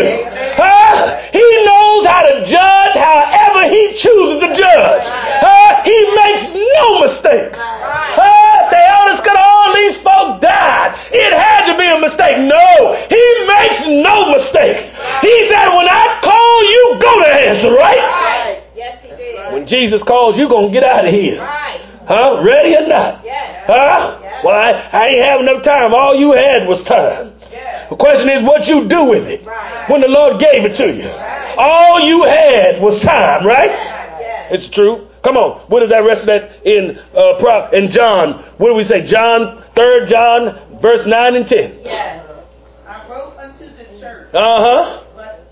S1: He knows how to judge however he chooses to judge. He makes no mistakes. Say, Elder Scudder, all these folk died. It had to be a mistake. No, he makes no mistakes. He said, when I call you, go to answer, right? Yes, he did. When Jesus calls, you're going to get out of here. Ready or not? Well, I ain't have enough time. All you had was time. The question is what you do with it when the Lord gave it to you. All you had was time, right? It's true. Come on. What is that rest of that in John? What do we say? John, 3 John, verse 9 and 10.
S2: Yes. I wrote unto the church. But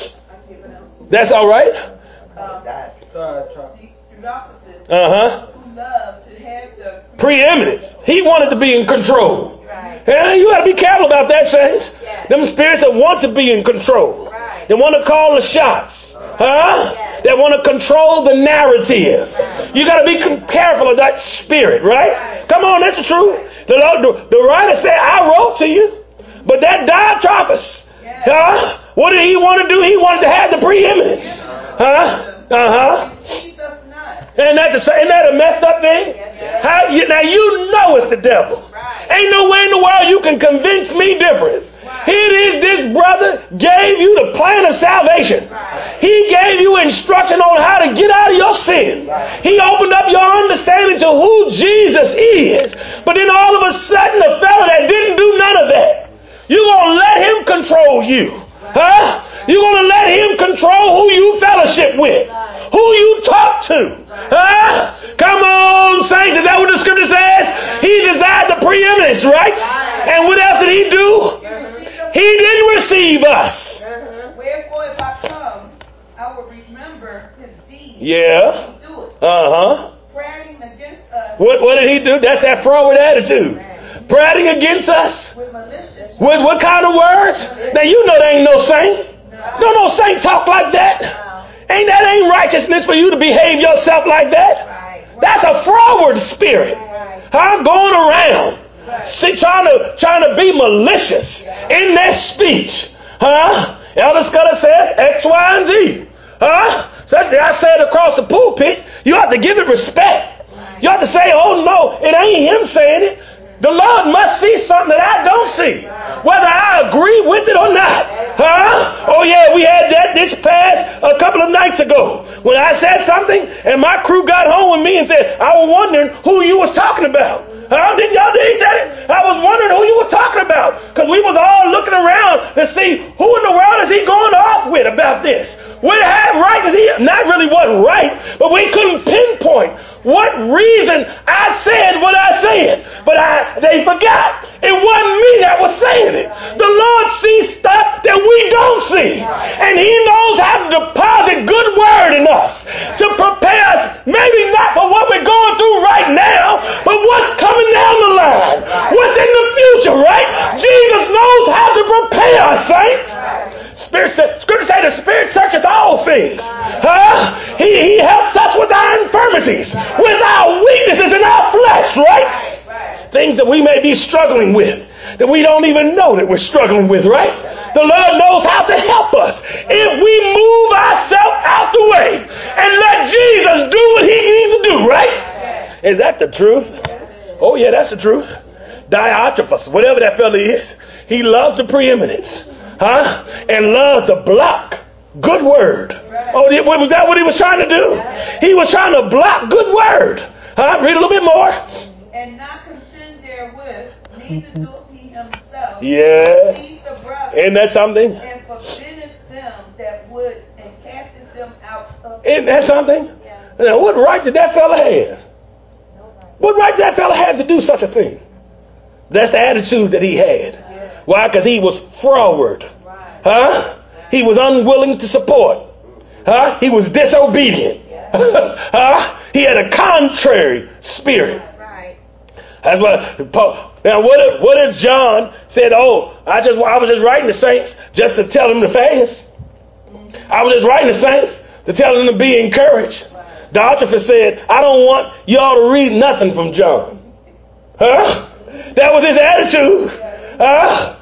S1: that's all right.
S2: The Theophilus, who loved to have the
S1: preeminence. He wanted to be in control. And you got to be careful about that, saints. Them spirits that want to be in control. They want to call the shots. They want to control the narrative. You got to be careful of that spirit, right? Come on, that's the truth. The writer said, I wrote to you, but that Diotrephes, what did he want to do? He wanted to have the preeminence. Ain't that a messed up thing? Now you know it's the devil. Ain't no way in the world you can convince me different. Here it is, this brother gave you the plan of salvation. He gave you instruction on how to get out of your sin. He opened up your understanding to who Jesus is. But then all of a sudden, the fellow that didn't do none of that, you're going to let him control you. You're going to let him control who you fellowship with, who you talk to. Come on, saints, is that what the scripture says? He desired the preeminence, right? And what else did he do? He didn't receive us.
S2: Wherefore, if I come, I will remember his deeds.
S1: Yeah.
S2: Prating against us.
S1: What did he do? That's that forward attitude. Prating against us.
S2: With malicious.
S1: With what kind of words? Now you know there ain't no saint. No saint talk like that. Ain't righteousness for you to behave yourself like that. That's a forward spirit. Going around. Trying to be malicious in their speech. Elder Scudder says X, Y, and Z. Especially I said across the pulpit, you have to give it respect. You have to say, oh no, it ain't him saying it. The Lord must see something that I don't see, whether I agree with it or not. Oh yeah, we had that this past a couple of nights ago when I said something and my crew got home with me and said, I was wondering who you was talking about. Did he say it? I was wondering who you was talking about, because we was all looking around to see who in the world is he going off with about this. What right is he? Not really wasn't right, but we couldn't pinpoint what reason I said what I said. But they forgot. It wasn't me that was saying it. The Lord sees stuff that we don't see. And he knows how to deposit good word in us to prepare us, maybe not for what we're going through right now, but what's coming down the line. What's in the future, right? Jesus knows how to prepare us, saints. Scripture say the Spirit searcheth all things. He helps us with our infirmities, with our weaknesses in our flesh, right? Things that we may be struggling with, that we don't even know that we're struggling with, right? The Lord knows how to help us if we move ourselves out the way and let Jesus do what he needs to do, right? Is that the truth? Oh yeah, that's the truth. Diotrephes, whatever that fella is, he loves the preeminence. And loves to block good word. Oh, was that what he was trying to do? He was trying to block good word. Read a little bit more.
S2: And not contend therewith, neither do he himself.
S1: Yeah.
S2: The brothers,
S1: isn't that something?
S2: And forbiddeth them that would, and casteth them out of.
S1: Isn't that something? Yeah. Now, what right did that fella have? What right did that fella have to do such a thing? That's the attitude that he had. Why? Because he was froward. He was unwilling to support. He was disobedient. He had a contrary spirit. That's what Paul. Now, what if John said, "Oh, I was just writing the saints just to tell them to fast. I was just writing the saints to tell them to be encouraged." Diotrephes said, "I don't want y'all to read nothing from John." That was his attitude.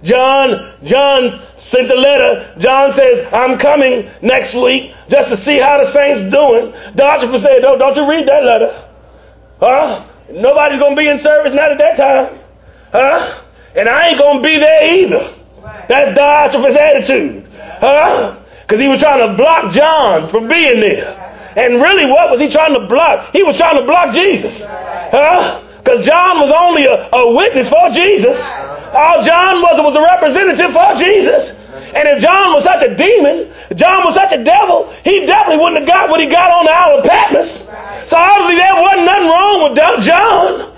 S1: John sent the letter. John says, "I'm coming next week just to see how the saints doing." Diotrephes said, don't you read that letter. Nobody's going to be in service, not at that time. And I ain't going to be there either. That's Diotrephes' attitude. Because he was trying to block John from being there. And really, what was he trying to block? He was trying to block Jesus. Because John was only a witness for Jesus. All John was a representative for Jesus. And if John was such a demon, John was such a devil, he definitely wouldn't have got what he got on the Isle of Patmos. So obviously there wasn't nothing wrong with John.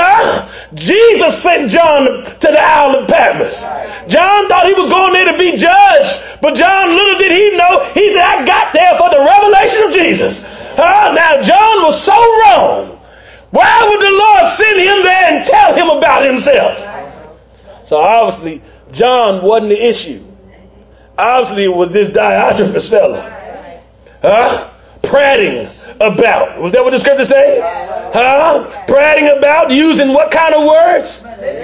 S1: Jesus sent John to the Isle of Patmos. John thought he was going there to be judged, but John, little did he know, he said, "I got there for the revelation of Jesus." Now John was so wrong. Why would the Lord send him there and tell him about himself? So obviously, John wasn't the issue. Obviously, it was this Diotrephes fella. Prating about. Was that what the scripture say? Prating about, using what kind of words?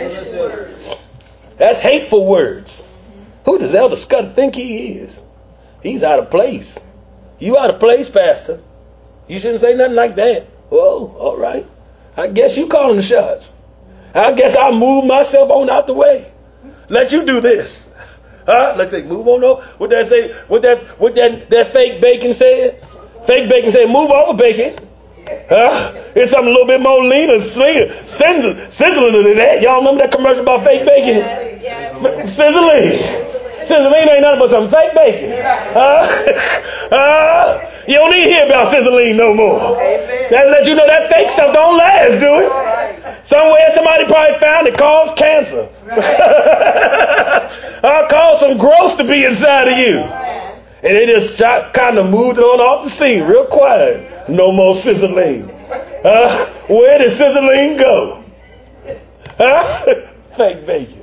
S1: That's hateful words. Who does Elder Scott think he is? He's out of place. You out of place, Pastor. You shouldn't say nothing like that. Well, all right. I guess you calling the shots. I guess I'll move myself on out the way. Let you do this. Let's say move on over. What that say? What that fake bacon said? Fake bacon said, "Move over, bacon." It's something a little bit more lean and sizzling than that. Y'all remember that commercial about fake bacon? Sizzling. Sizzling ain't nothing but some fake bacon. You don't need to hear about sizzling no more. That let you know that fake stuff don't last, do it? Somewhere somebody probably found it caused cancer. Caused some growth to be inside of you. And they just kind of moved it on off the scene real quiet. No more sizzling. Where did sizzling go? Fake bacon.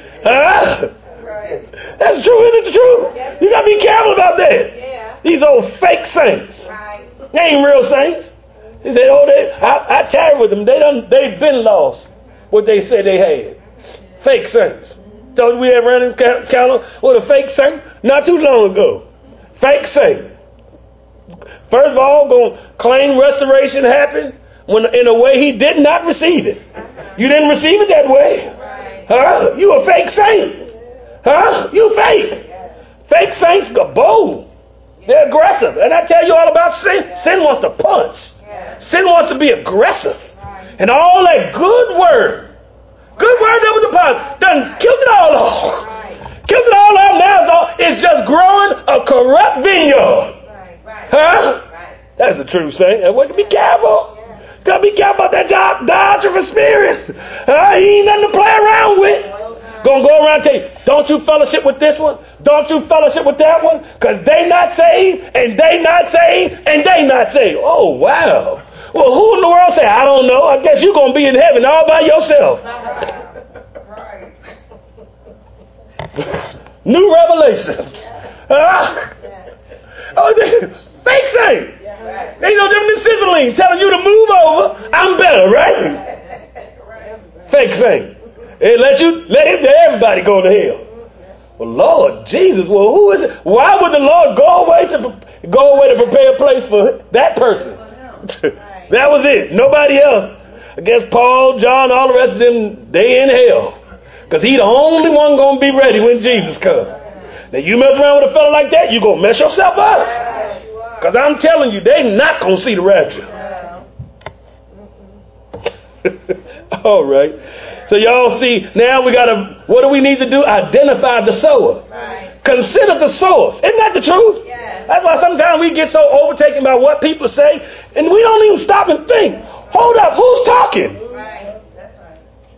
S1: That's true, isn't it true? You got to be careful about that. These old fake saints. They ain't real saints. He said, "Oh, I tarried with them. They've been lost what they said they had." Fake saints. Told you we had run encounter with a fake saint not too long ago. Fake saint. First of all, going to claim restoration happened when in a way he did not receive it. You didn't receive it that way. You a fake saint. You fake. Fake saints go bold. They're aggressive. And I tell you all about sin. Sin wants to punch. Sin wants to be aggressive. And all that good word that was upon, done killed it all off. Killed it all off. Now it's just growing a corrupt vineyard. Huh? That's the truth, saint. We can be careful. Gotta be careful about that doctrine for spirits. He ain't nothing to play around with. Gonna go around and tell you, don't you fellowship with this one? Don't you fellowship with that one? Because they not saved, and they not saved, and they not saved. Oh, wow. Well, who in the world say, I don't know. I guess you're going to be in heaven all by yourself. New revelations. Fake saint. Ain't no different than sizzling, telling you to move over. I'm better, right? Fake saint. It let everybody go to hell. Well, Lord Jesus, well, who is it? Why would the Lord go away to prepare a place for that person? That was it. Nobody else. I guess Paul, John, all the rest of them, they in hell. Because he the only one going to be ready when Jesus comes. Now, you mess around with a fella like that, you going to mess yourself up. Because I'm telling you, they not going to see the rapture. All right. So y'all see, now what do we need to do? Identify the sower. Right. Consider the source. Isn't that the truth? Yeah. That's why sometimes we get so overtaken by what people say, and we don't even stop and think. Hold up, who's talking? Right. That's right.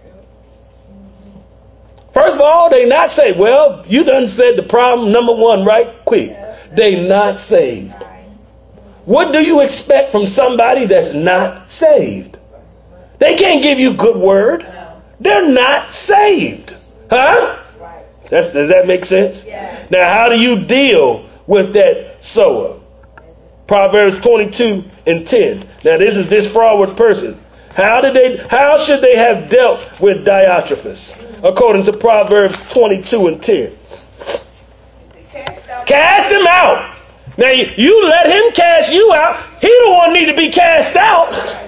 S1: First of all, they not saved. Well, you done said the problem number one right quick. Yeah. They not saved. Right. What do you expect from somebody that's not saved? They can't give you good word. No. They're not saved. Huh? Right. Does that make sense? Yeah. Now, how do you deal with that sower? Proverbs 22:10. Now, this is this froward person. How should they have dealt with Diotrephes? According to Proverbs 22:10. Cast him out. Now, you let him cast you out. He don't want need to be cast out.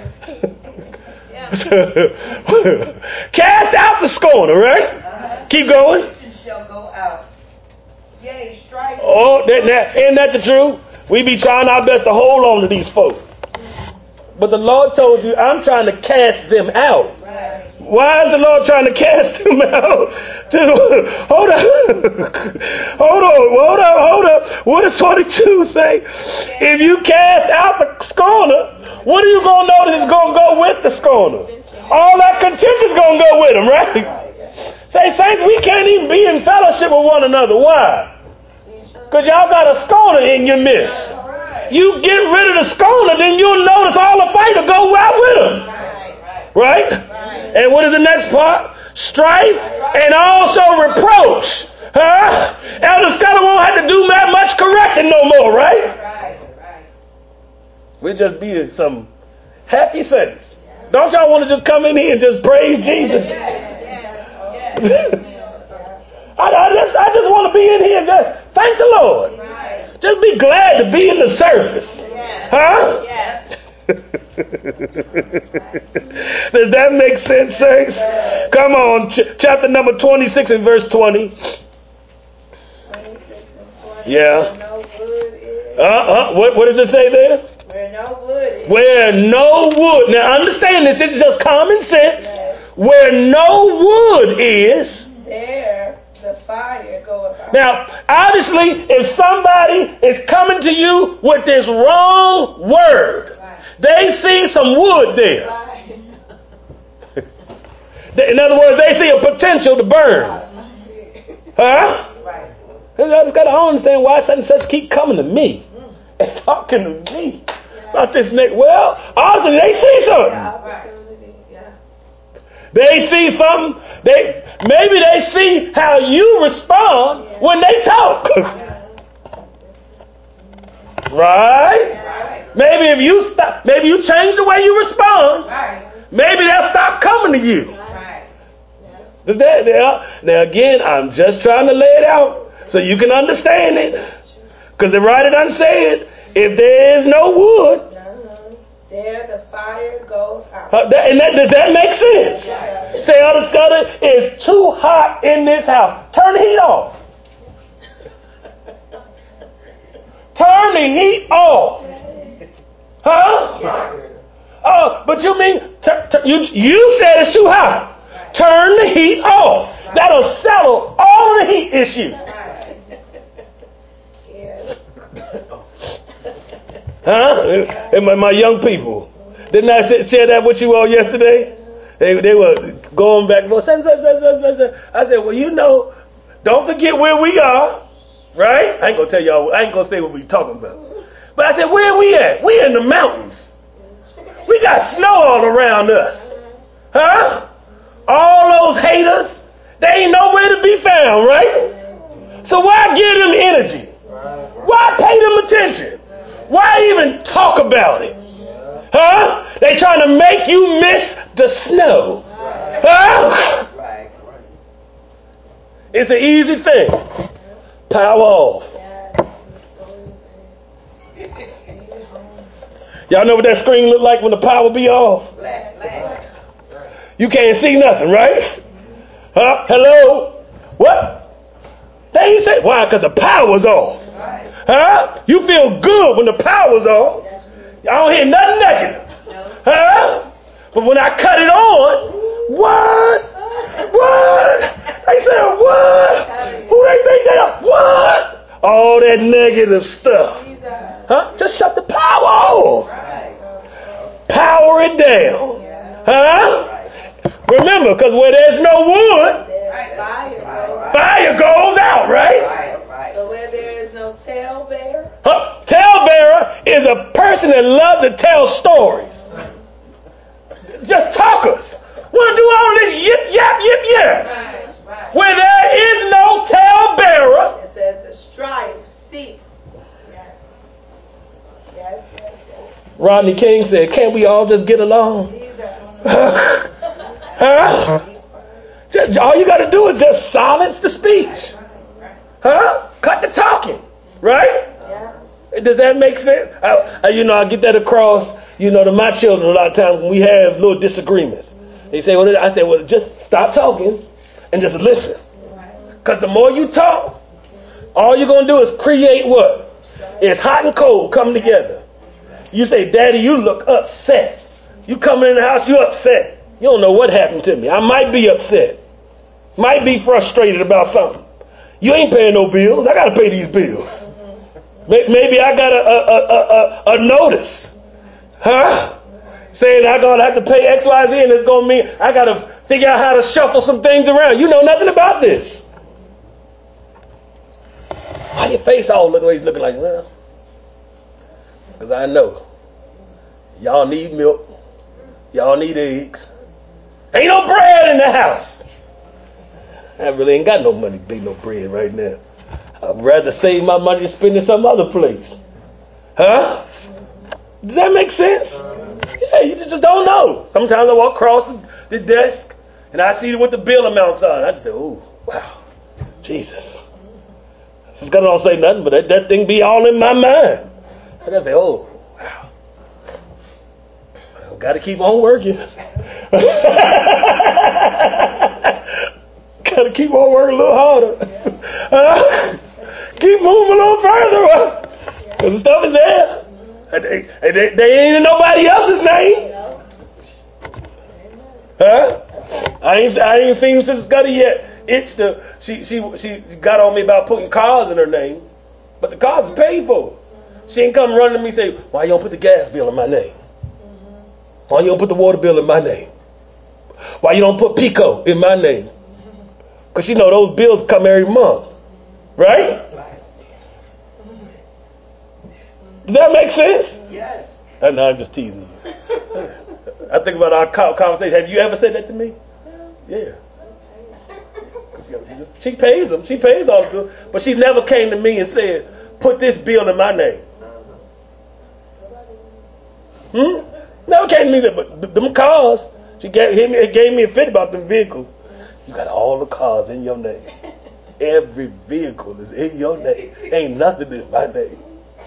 S1: Cast out the scorner, right? Keep going. Shall go out. Yea, strike. Oh, ain't that the truth? We be trying our best to hold on to these folks. But the Lord told you, I'm trying to cast them out. Right. Why is the Lord trying to cast them out? Hold up. What does 22 say? If you cast out the scorner, what are you going to notice is going to go with the scorner? All that contempt is going to go with them, right? Say, saints, we can't even be in fellowship with one another. Why? Because y'all got a scorner in your midst. You get rid of the scorner, then you'll notice all the fight will go out with them. Right? And what is the next part? Strife and also reproach. Huh? Elder Scudder won't have to do that much correcting no more, right? We'll just be some happy saints. Don't y'all want to just come in here and just praise Jesus? I just want to be in here and just thank the Lord. Just be glad to be in the service. Huh? Does that make sense, saints? Come on, chapter number 26 and verse 20. Yeah. What does it say there? Where no wood is. Where no wood. Now understand this. This is just common sense. Where no wood is, there the fire goeth out. Now, obviously, if somebody is coming to you with this wrong word, they see some wood there. In other words, they see a potential to burn. Huh? I just got to understand why such and such keep coming to me and talking to me about this next. Well, obviously they see something. They see something. Maybe they see how you respond when they talk. Right? Maybe if you stop, maybe you change the way you respond. Maybe they'll stop coming to you. Now again, I'm just trying to lay it out so you can understand it. Because the writer done said, if there is no wood, there the fire goes out. Does that make sense? Say, Elder Scudder, it's too hot in this house. Turn the heat off. Turn the heat off. Huh? Oh, but you mean, you said it's too hot. Turn the heat off. That'll settle all of the heat issue. Huh? And my young people, didn't I share that with you all yesterday? They were going back and forth. I said, well, you know, don't forget where we are, right? I ain't gonna tell y'all. I ain't gonna say what we talking about. But I said, where we at? We in the mountains. We got snow all around us, huh? All those haters, they ain't nowhere to be found, right? So why give them energy? Why pay them attention? Why even talk about it? Huh? They trying to make you miss the snow. Huh? It's an easy thing. Power off. Y'all know what that screen look like when the power be off? You can't see nothing, right? Huh? Hello? What? They ain't say why? Because the power's off. Huh? You feel good when the power's off. I don't hear nothing negative. Huh? But when I cut it on, what? They said, what? Who they think they are? What? All that negative stuff. Huh? Just shut the power off. Power it down. Huh? Remember, because where there's no wood, fire goes out, right?
S2: So where there is no talebearer?
S1: Talebearer is a person that loves to tell stories. Just talkers. Want to do all this yip, yap, yip, yap. Where there is no talebearer.
S2: It says the strife cease. Yes.
S1: Rodney King said, can't we all just get along? Huh? All you got to do is just silence the speech. Huh? Cut the talking. Right? Does that make sense? I get that across, to my children a lot of times when we have little disagreements. They say, I say, well, just stop talking and just listen. Because the more you talk, all you're going to do is create what? It's hot and cold coming together. You say, Daddy, you look upset. You come in the house, you upset. You don't know what happened to me. I might be upset. Might be frustrated about something. You ain't paying no bills. I got to pay these bills. Maybe I got a notice. Huh? Saying I'm going to have to pay X, Y, Z, and it's going to mean I got to figure out how to shuffle some things around. You know nothing about this. Why your face all looking like, well, because I know. Y'all need milk. Y'all need eggs. Ain't no bread in the house. I really ain't got no money to bake no bread right now. I'd rather save my money and spend it some other place. Huh? Does that make sense? Yeah, you just don't know. Sometimes I walk across the desk and I see what the bill amounts are. And I just say, oh, wow, Jesus. It's going to don't say nothing, but that thing be all in my mind. I gotta say, oh, wow. Got to keep on working. Got to keep on working a little harder. Keep moving a little further. Because the stuff is there. They ain't in nobody else's name. Huh? I ain't seen Sister Scuddy yet. She got on me about putting cars in her name. But the cars is paid for. She ain't come running to me and say, why you don't put the gas bill in my name? Why you don't put the water bill in my name? Why you don't put Pico in my name? Because you know those bills come every month. Right? Does that make sense?
S2: Yes.
S1: No, I'm just teasing you. I think about our conversation. Have you ever said that to me? Yeah. She pays them. She pays all the bills. But she never came to me and said, put this bill in my name. Never came to me and said, but them cars, she gave me a fit about them vehicles. You got all the cars in your name. Every vehicle is in your name. Ain't nothing in my name.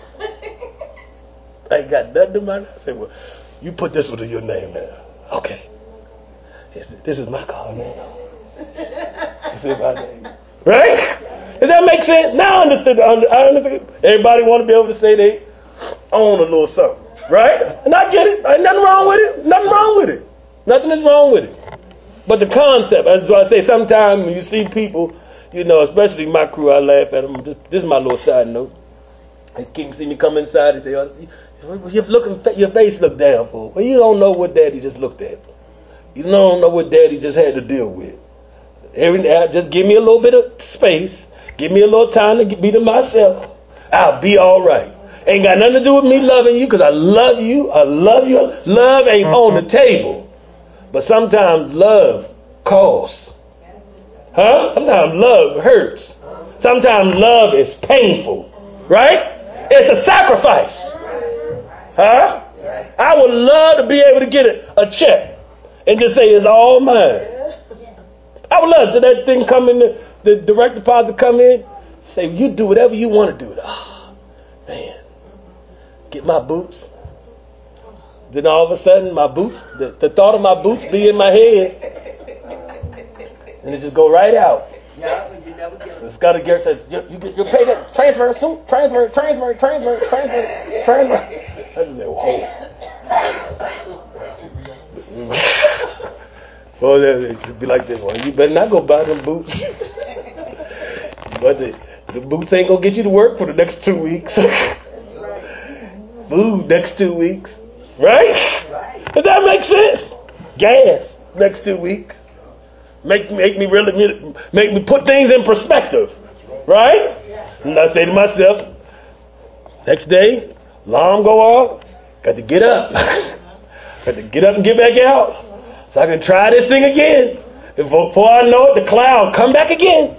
S1: I ain't got nothing in my name. I said, well, you put this one in your name now. Okay. This is my car now. It's in my name. Right? Does that make sense? Now I understand. Everybody want to be able to say they own a little something. Right? And I get it. Ain't nothing wrong with it. Nothing wrong with it. Nothing is wrong with it. But the concept, as I say, sometimes when you see people, especially my crew, I laugh at them. This is my little side note. They can see me come inside and say, your face look down, fool. Well, you don't know what daddy just looked at. You don't know what daddy just had to deal with. Just give me a little bit of space. Give me a little time to be to myself. I'll be all right. Ain't got nothing to do with me loving you, because I love you. I love you. Love ain't on the table. But sometimes love costs. Huh? Sometimes love hurts. Sometimes love is painful. Right? It's a sacrifice. Huh? I would love to be able to get a check and just say it's all mine. I would love to see that thing come in, the direct deposit come in, say, you do whatever you want to do. Oh, man. Get my boots. Then all of a sudden, my boots, the thought of my boots be in my head. And it just go right out. Scotty Garrett said, you pay that transfer soon, transfer. I just said, whoa. Well, it'd be like this one. You better not go buy them boots. But the boots ain't gonna get you to work for the next 2 weeks. Food next 2 weeks. Right? Does that make sense? Gas next 2 weeks. Make me put things in perspective. Right? And I say to myself, next day, alarm go off, got to get up. Got to get up and get back out. So I can try this thing again. And before I know it, the cloud come back again.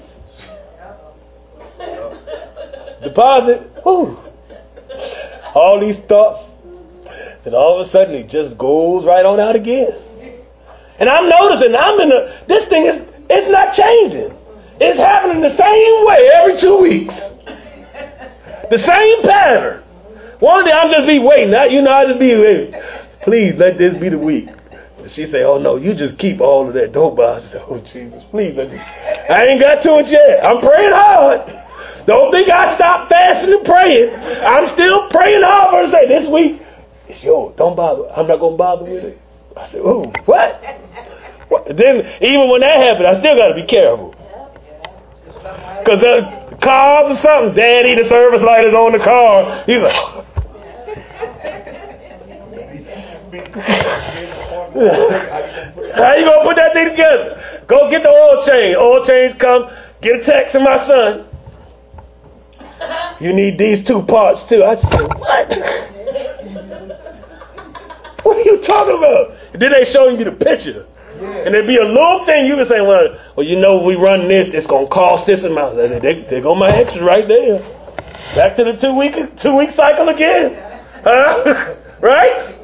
S1: Deposit. Whew. All these thoughts. And all of a sudden it just goes right on out again. And I'm noticing this thing it's not changing. It's happening the same way every 2 weeks. The same pattern. One day I'll just be waiting. I just be waiting. Please let this be the week. And she say, oh no, you just keep all of that dope. I said, oh Jesus, please let me. I ain't got to it yet. I'm praying hard. Don't think I stopped fasting and praying. I'm still praying hard for say this week. It's yours. Don't bother. I'm not going to bother with it. I said, ooh, what? Then even when that happened, I still got to be careful. Because cars or something, daddy, the service light is on the car. He's like, how you going to put that thing together? Go get the oil change. Oil change come, get a text from my son. You need these 2 parts too. I said, what? What are you talking about? And then they showing you the picture. Yeah. And there'd be a little thing you can say, well, if we run this, it's going to cost this amount. There go my extra right there. Back to the 2 week cycle again. Huh? Right?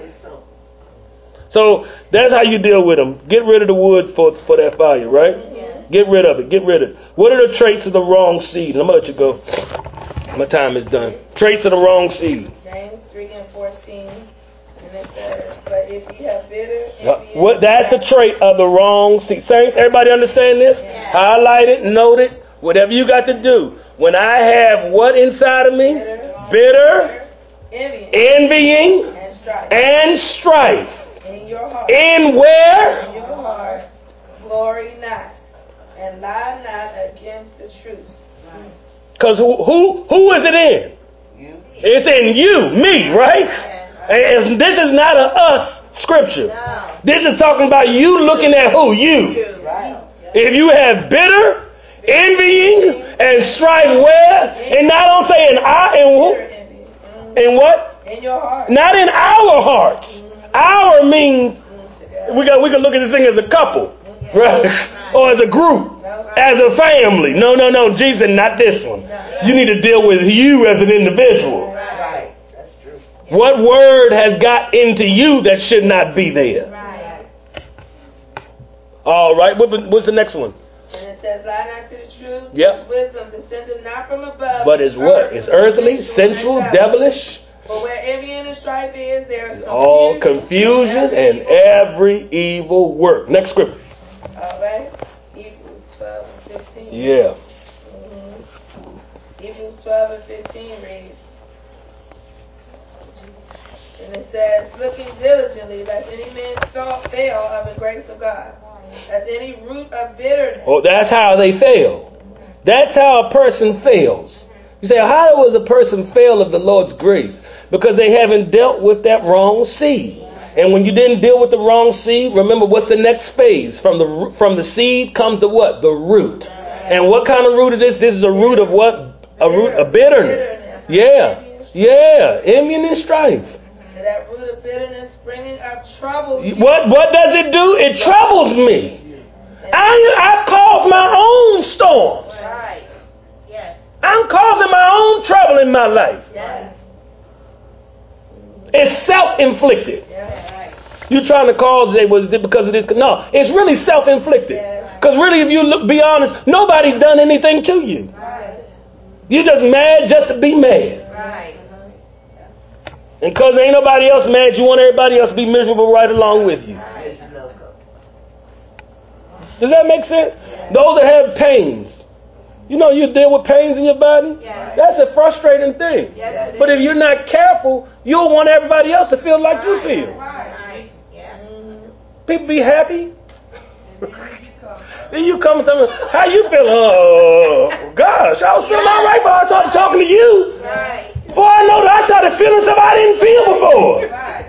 S1: So that's how you deal with them. Get rid of the wood for that fire, right? Yeah. Get rid of it. Get rid of it. What are the traits of the wrong seed? I'm going to let you go. My time is done. Traits of the wrong seed.
S2: James 3:14. And it says, but if you have bitter...
S1: That's the trait of the wrong seed. Saints, everybody understand this? Yeah. Highlight it, note it, whatever you got to do. When I have what inside of me? Bitter, envying, and strife.
S2: In your heart.
S1: In where?
S2: In your heart. Glory not, and lie not against the truth.
S1: Because who is it in? You. It's in you, me, right? And this is not a us scripture. No. This is talking about you looking at who? You. Right. If you have bitter, envying, and strife where? And not on saying in what?
S2: In your heart.
S1: Not in our hearts. Our means we can look at this thing as a couple, right? Or as a group, as a family. No. Jesus, not this one. You need to deal with you as an individual.
S2: Right. That's true.
S1: What word has got into you that should not be there?
S2: Right.
S1: All right. What's the next one?
S2: And it says, lie not to the truth.
S1: Yep.
S2: Wisdom descended not from above.
S1: But is what? It's earthly, sensual, devilish.
S2: But where envy and strife is, there is
S1: all confusion and every evil work. Next scripture.
S2: All right. Hebrews 12 and 15.
S1: Yeah.
S2: Hebrews 12 and 15 reads, And it says, looking diligently, lest any man fail of the grace of God, as any root of bitterness.
S1: Oh, that's how they fail. That's how a person fails. You say, how does a person fail of the Lord's grace? Because they haven't dealt with that wrong seed. And when you didn't deal with the wrong seed, remember what's the next phase? From the seed comes the what? The root. And what kind of root is this? This is a root of what? A root of bitterness. Yeah. Yeah. Envy and strife.
S2: That root of bitterness bringing up trouble.
S1: What does it do? It troubles me. I cause my own storms.
S2: Right. Yes.
S1: I'm causing my own trouble in my life.
S2: Yes.
S1: It's self-inflicted.
S2: Yes.
S1: You're trying to cause it because of this. No, it's really self-inflicted. Because really, if you be honest, nobody's done anything to you.
S2: Right.
S1: You're just mad just to be mad.
S2: Right.
S1: And because ain't nobody else mad, you want everybody else to be miserable right along with you. Does that make sense? Those that have pains. You know you deal with pains in your body?
S2: Yes.
S1: That's a frustrating thing.
S2: Yes,
S1: but if you're not careful, you'll want everybody else to feel like you feel.
S2: Right. Yeah.
S1: People be happy. Then you come and say, how you feeling? Oh, gosh, I was feeling all right before I started talking to you.
S2: Right.
S1: Before I know that, I started feeling something I didn't feel before.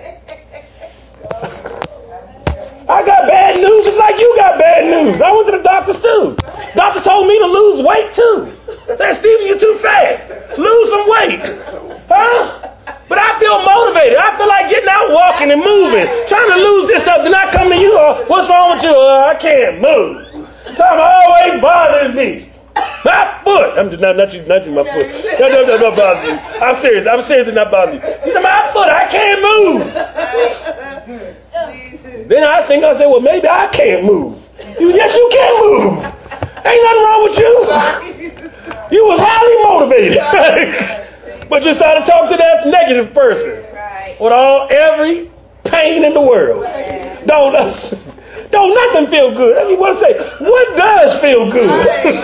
S1: I got bad news just like you got bad news. I went to the doctors too. Doctor told me to lose weight too. Said, Stephen, you're too fat. Lose some weight. Huh? But I feel motivated. I feel like getting out walking and moving. Trying to lose this stuff. Then I come to you. What's wrong with you? I can't move. Something always bothers me. My foot. I'm just not you, my foot. No, bother you. I'm serious. It's not bothering you. You know, my foot. I can't move. Then I said, well, maybe I can't move. Yes, you can move. Ain't nothing wrong with you. You was highly motivated. But you started talking to that negative person with every pain in the world. Don't nothing feel good. I mean, what to say? What does feel good?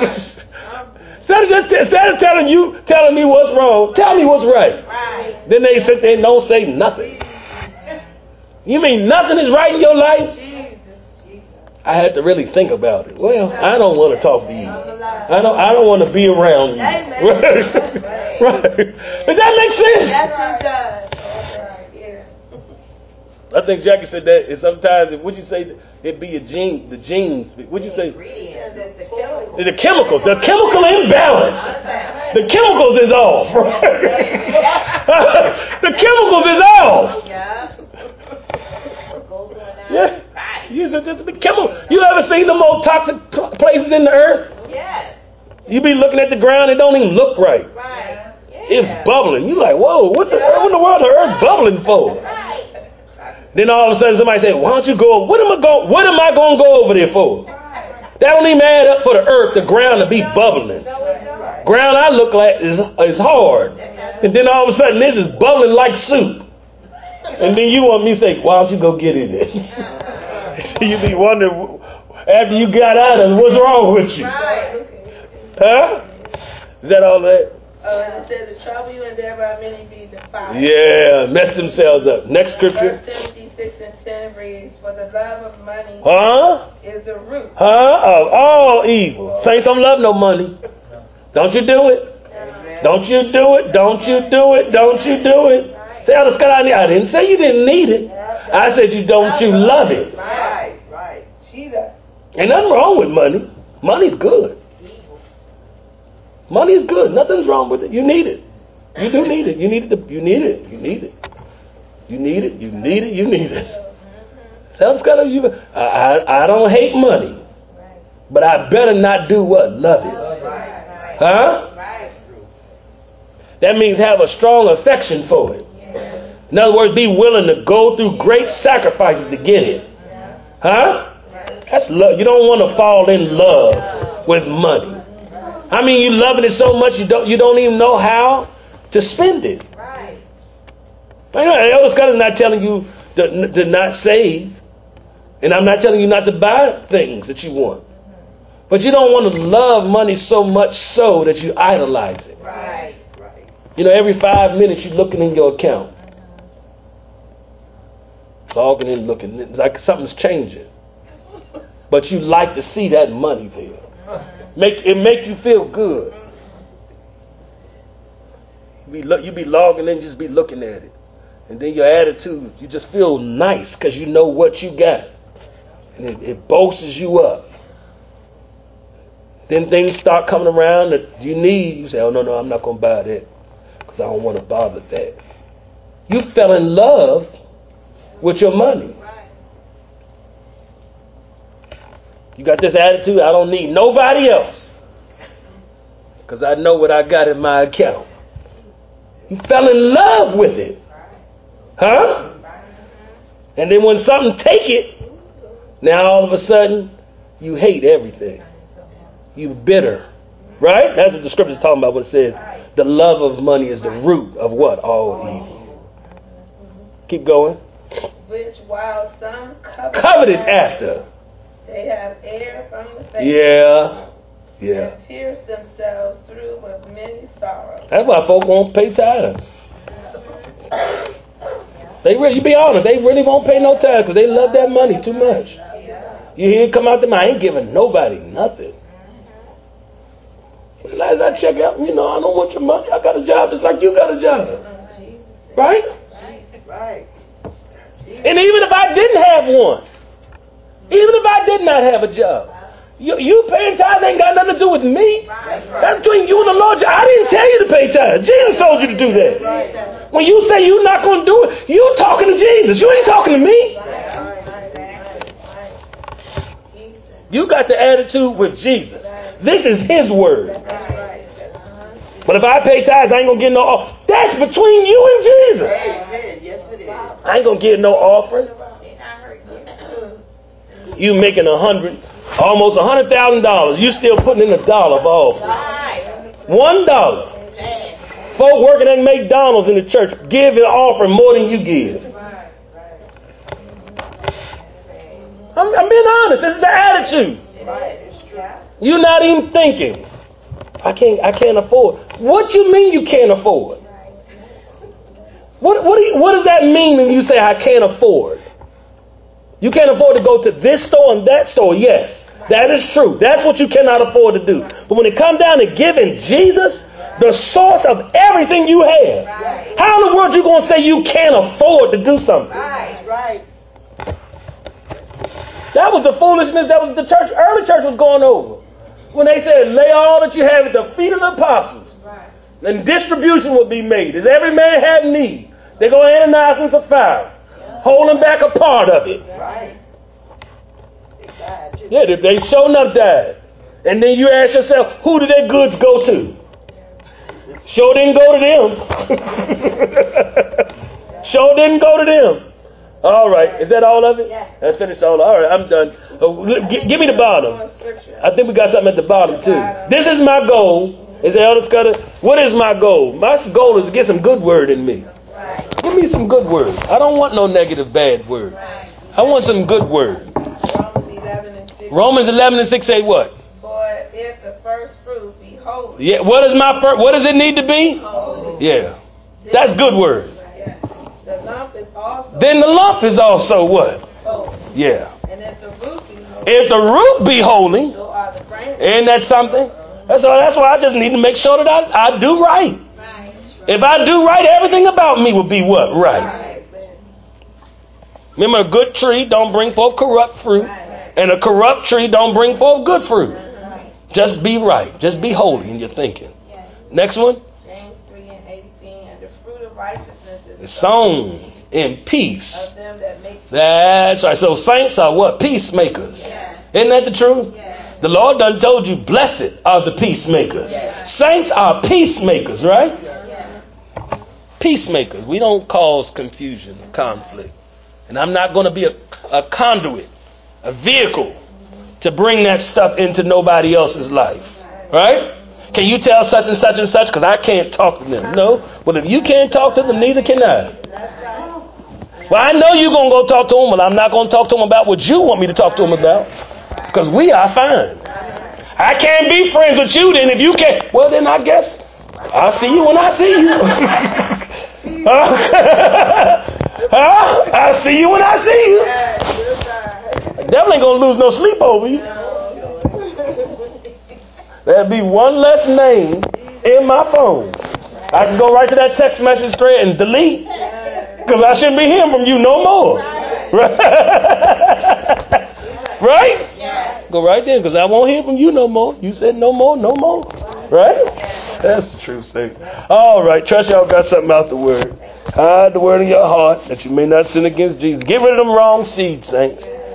S1: Instead of telling me what's wrong, tell me what's right. Then they sit there and don't say nothing. You mean nothing is right in your life? I had to really think about it. Well, I don't want to talk to you. I don't want to be around you. Right? Does that make sense?
S2: Yes, it does.
S1: I think Jackie said that. And sometimes, would you say it be the genes? Would you say the chemicals? The chemical imbalance. The chemicals is off. The chemicals is off. Yeah. You ever seen the most toxic places in the earth?
S2: Yes.
S1: You be looking at the ground, it don't even look right.
S2: Right.
S1: It's bubbling. You like, whoa, what in the world the earth bubbling for? Then all of a sudden somebody say, why don't you go, what am I going to go over there for? That don't even add up for the earth, the ground to be bubbling. Ground I look like is hard. And then all of a sudden this is bubbling like soup. And then you want me to say, why don't you go get in it? You be wondering, after you got out of it, what's wrong with you? Huh? Is that all that?
S2: It says, the trouble you endure by many be defiled.
S1: Yeah, mess themselves up. Next scripture.
S2: Verse 76:10 reads, for the love of money is the root.
S1: Of all evil. Saints don't love no money. Don't you do it. Don't you do it. Don't you do it. Don't you do it. Say, Elder Scott, I didn't say you didn't need it. I said you love it.
S2: Right.
S1: Ain't nothing wrong with money. Money's good. Money is good. Nothing's wrong with it. You need it. You do need it. You need it. You need it. You need it. You need it. You need it. You need it. Elder Scott, I don't hate money, but I better not do what? Love it. Huh? That means have a strong affection for it. In other words, be willing to go through great sacrifices to get it. Huh? That's love. You don't want to fall in love with money. I mean, you loving it so much you don't even know how to spend it.
S2: Right.
S1: Elder Scott is not telling you to not save, and I'm not telling you not to buy things that you want. But you don't want to love money so much so that you idolize it.
S2: Right.
S1: You know, every 5 minutes you're looking in your account. logging in, looking. It's like something's changing. But you like to see that money there. It make you feel good. You be logging in, just be looking at it. And then your attitude, you just feel nice because you know what you got. And it boasts you up. Then things start coming around that you need. You say, oh, no, I'm not going to buy that because I don't want to bother that. You fell in love with your money. You got this attitude, I don't need nobody else because I know what I got in my account. You fell in love with it. Huh? And then when something take it, now all of a sudden you hate everything. You bitter. Right? That's what the scripture's talking about when it says the love of money is the root of what? All evil. Keep going.
S2: Which while some
S1: coveted after.
S2: They have erred from the faith.
S1: Yeah.
S2: And pierced themselves through with many sorrows.
S1: That's why folk won't pay tithes. You be honest, they really won't pay no tithes because they love that money too much. You hear it come out them, I ain't giving nobody nothing. As I check out, I don't want your money. I got a job just like you got a job. Right?
S2: Right.
S1: And even if I didn't have one, even if I did not have a job, you paying tithes ain't got nothing to do with me. That's between you and the Lord. I didn't tell you to pay tithes. Jesus told you to do that. When you say you're not going to do it, you talking to Jesus. You ain't talking to me. You got the attitude with Jesus. This is his word. But if I pay tithes, I ain't going to get no offering. That's between you and Jesus. I ain't going to get no offering. You making almost $100,000. You still putting in $1 for offering. $1. Folk working at McDonald's in the church give and offering more than you give. I'm being honest. This is the attitude. You're not even thinking. I can't afford. What you mean you can't afford? What does that mean when you say I can't afford? You can't afford to go to this store and that store. Yes, that is true. That's what you cannot afford to do. But when it comes down to giving Jesus the source of everything you have, how in the world you going to say you can't afford to do something? That was the foolishness that was the church, early church was going over. When they said, lay all that you have at the feet of the apostles. And distribution will be made. As every man have need. They go Ananias and Sapphira. Holding back a part of it. Yeah, they sure enough died. And then you ask yourself, who did their goods go to? Sure didn't go to them. Sure didn't go to them. All right. Is that all of it? Yeah. Let's finish all. All right, I'm done. Give me the bottom. I think we got something at the bottom, too. This is my goal. Is the Elder Scudder? What is my goal? My goal is to get some good word in me. Give me some good word. I don't want no negative, bad word. I want some good word. Romans 11 and 6 say what?
S2: For if the first fruit be holy.
S1: Yeah. What does it need to be? Holy. Yeah. That's good word.
S2: The lump is also.
S1: Then the lump is also what?
S2: Holy.
S1: Yeah.
S2: And if the root be holy.
S1: If the root be holy,
S2: so are the branches.
S1: Ain't that something? That's why I just need to make sure that I do right. If I do right, everything about me will be what? Right. Remember, a good tree don't bring forth corrupt fruit. And a corrupt tree don't bring forth good fruit. Just be right. Just be holy in your thinking. Next one.
S2: James 3 and 18. And the fruit of righteousness is
S1: sown in peace.
S2: Of them that make
S1: That's right. So saints are what? Peacemakers. Isn't that the truth? The Lord done told you, blessed are the peacemakers. Saints are peacemakers, right? Peacemakers. We don't cause confusion, conflict. And I'm not going to be a conduit, a vehicle to bring that stuff into nobody else's life. Right? Can you tell such and such and such? Because I can't talk to them. No. Well, if you can't talk to them, neither can I. Well, I know you're going to go talk to them, but I'm not going to talk to them about what you want me to talk to them about. Because we are fine. I can't be friends with you then if you can't. Well, then I guess I'll see you when I see you. Huh? I'll see you when I see you. The devil ain't going to lose no sleep over you. There'll be one less name in my phone. I can go right to that text message thread and delete. Because I shouldn't be hearing from you no more. Right? Go right there, because I won't hear from you no more. You said no more, no more. Right? That's the truth, saints. All right, trust y'all got something out the word. Hide the word in your heart that you may not sin against Jesus. Get rid of them wrong seeds, saints.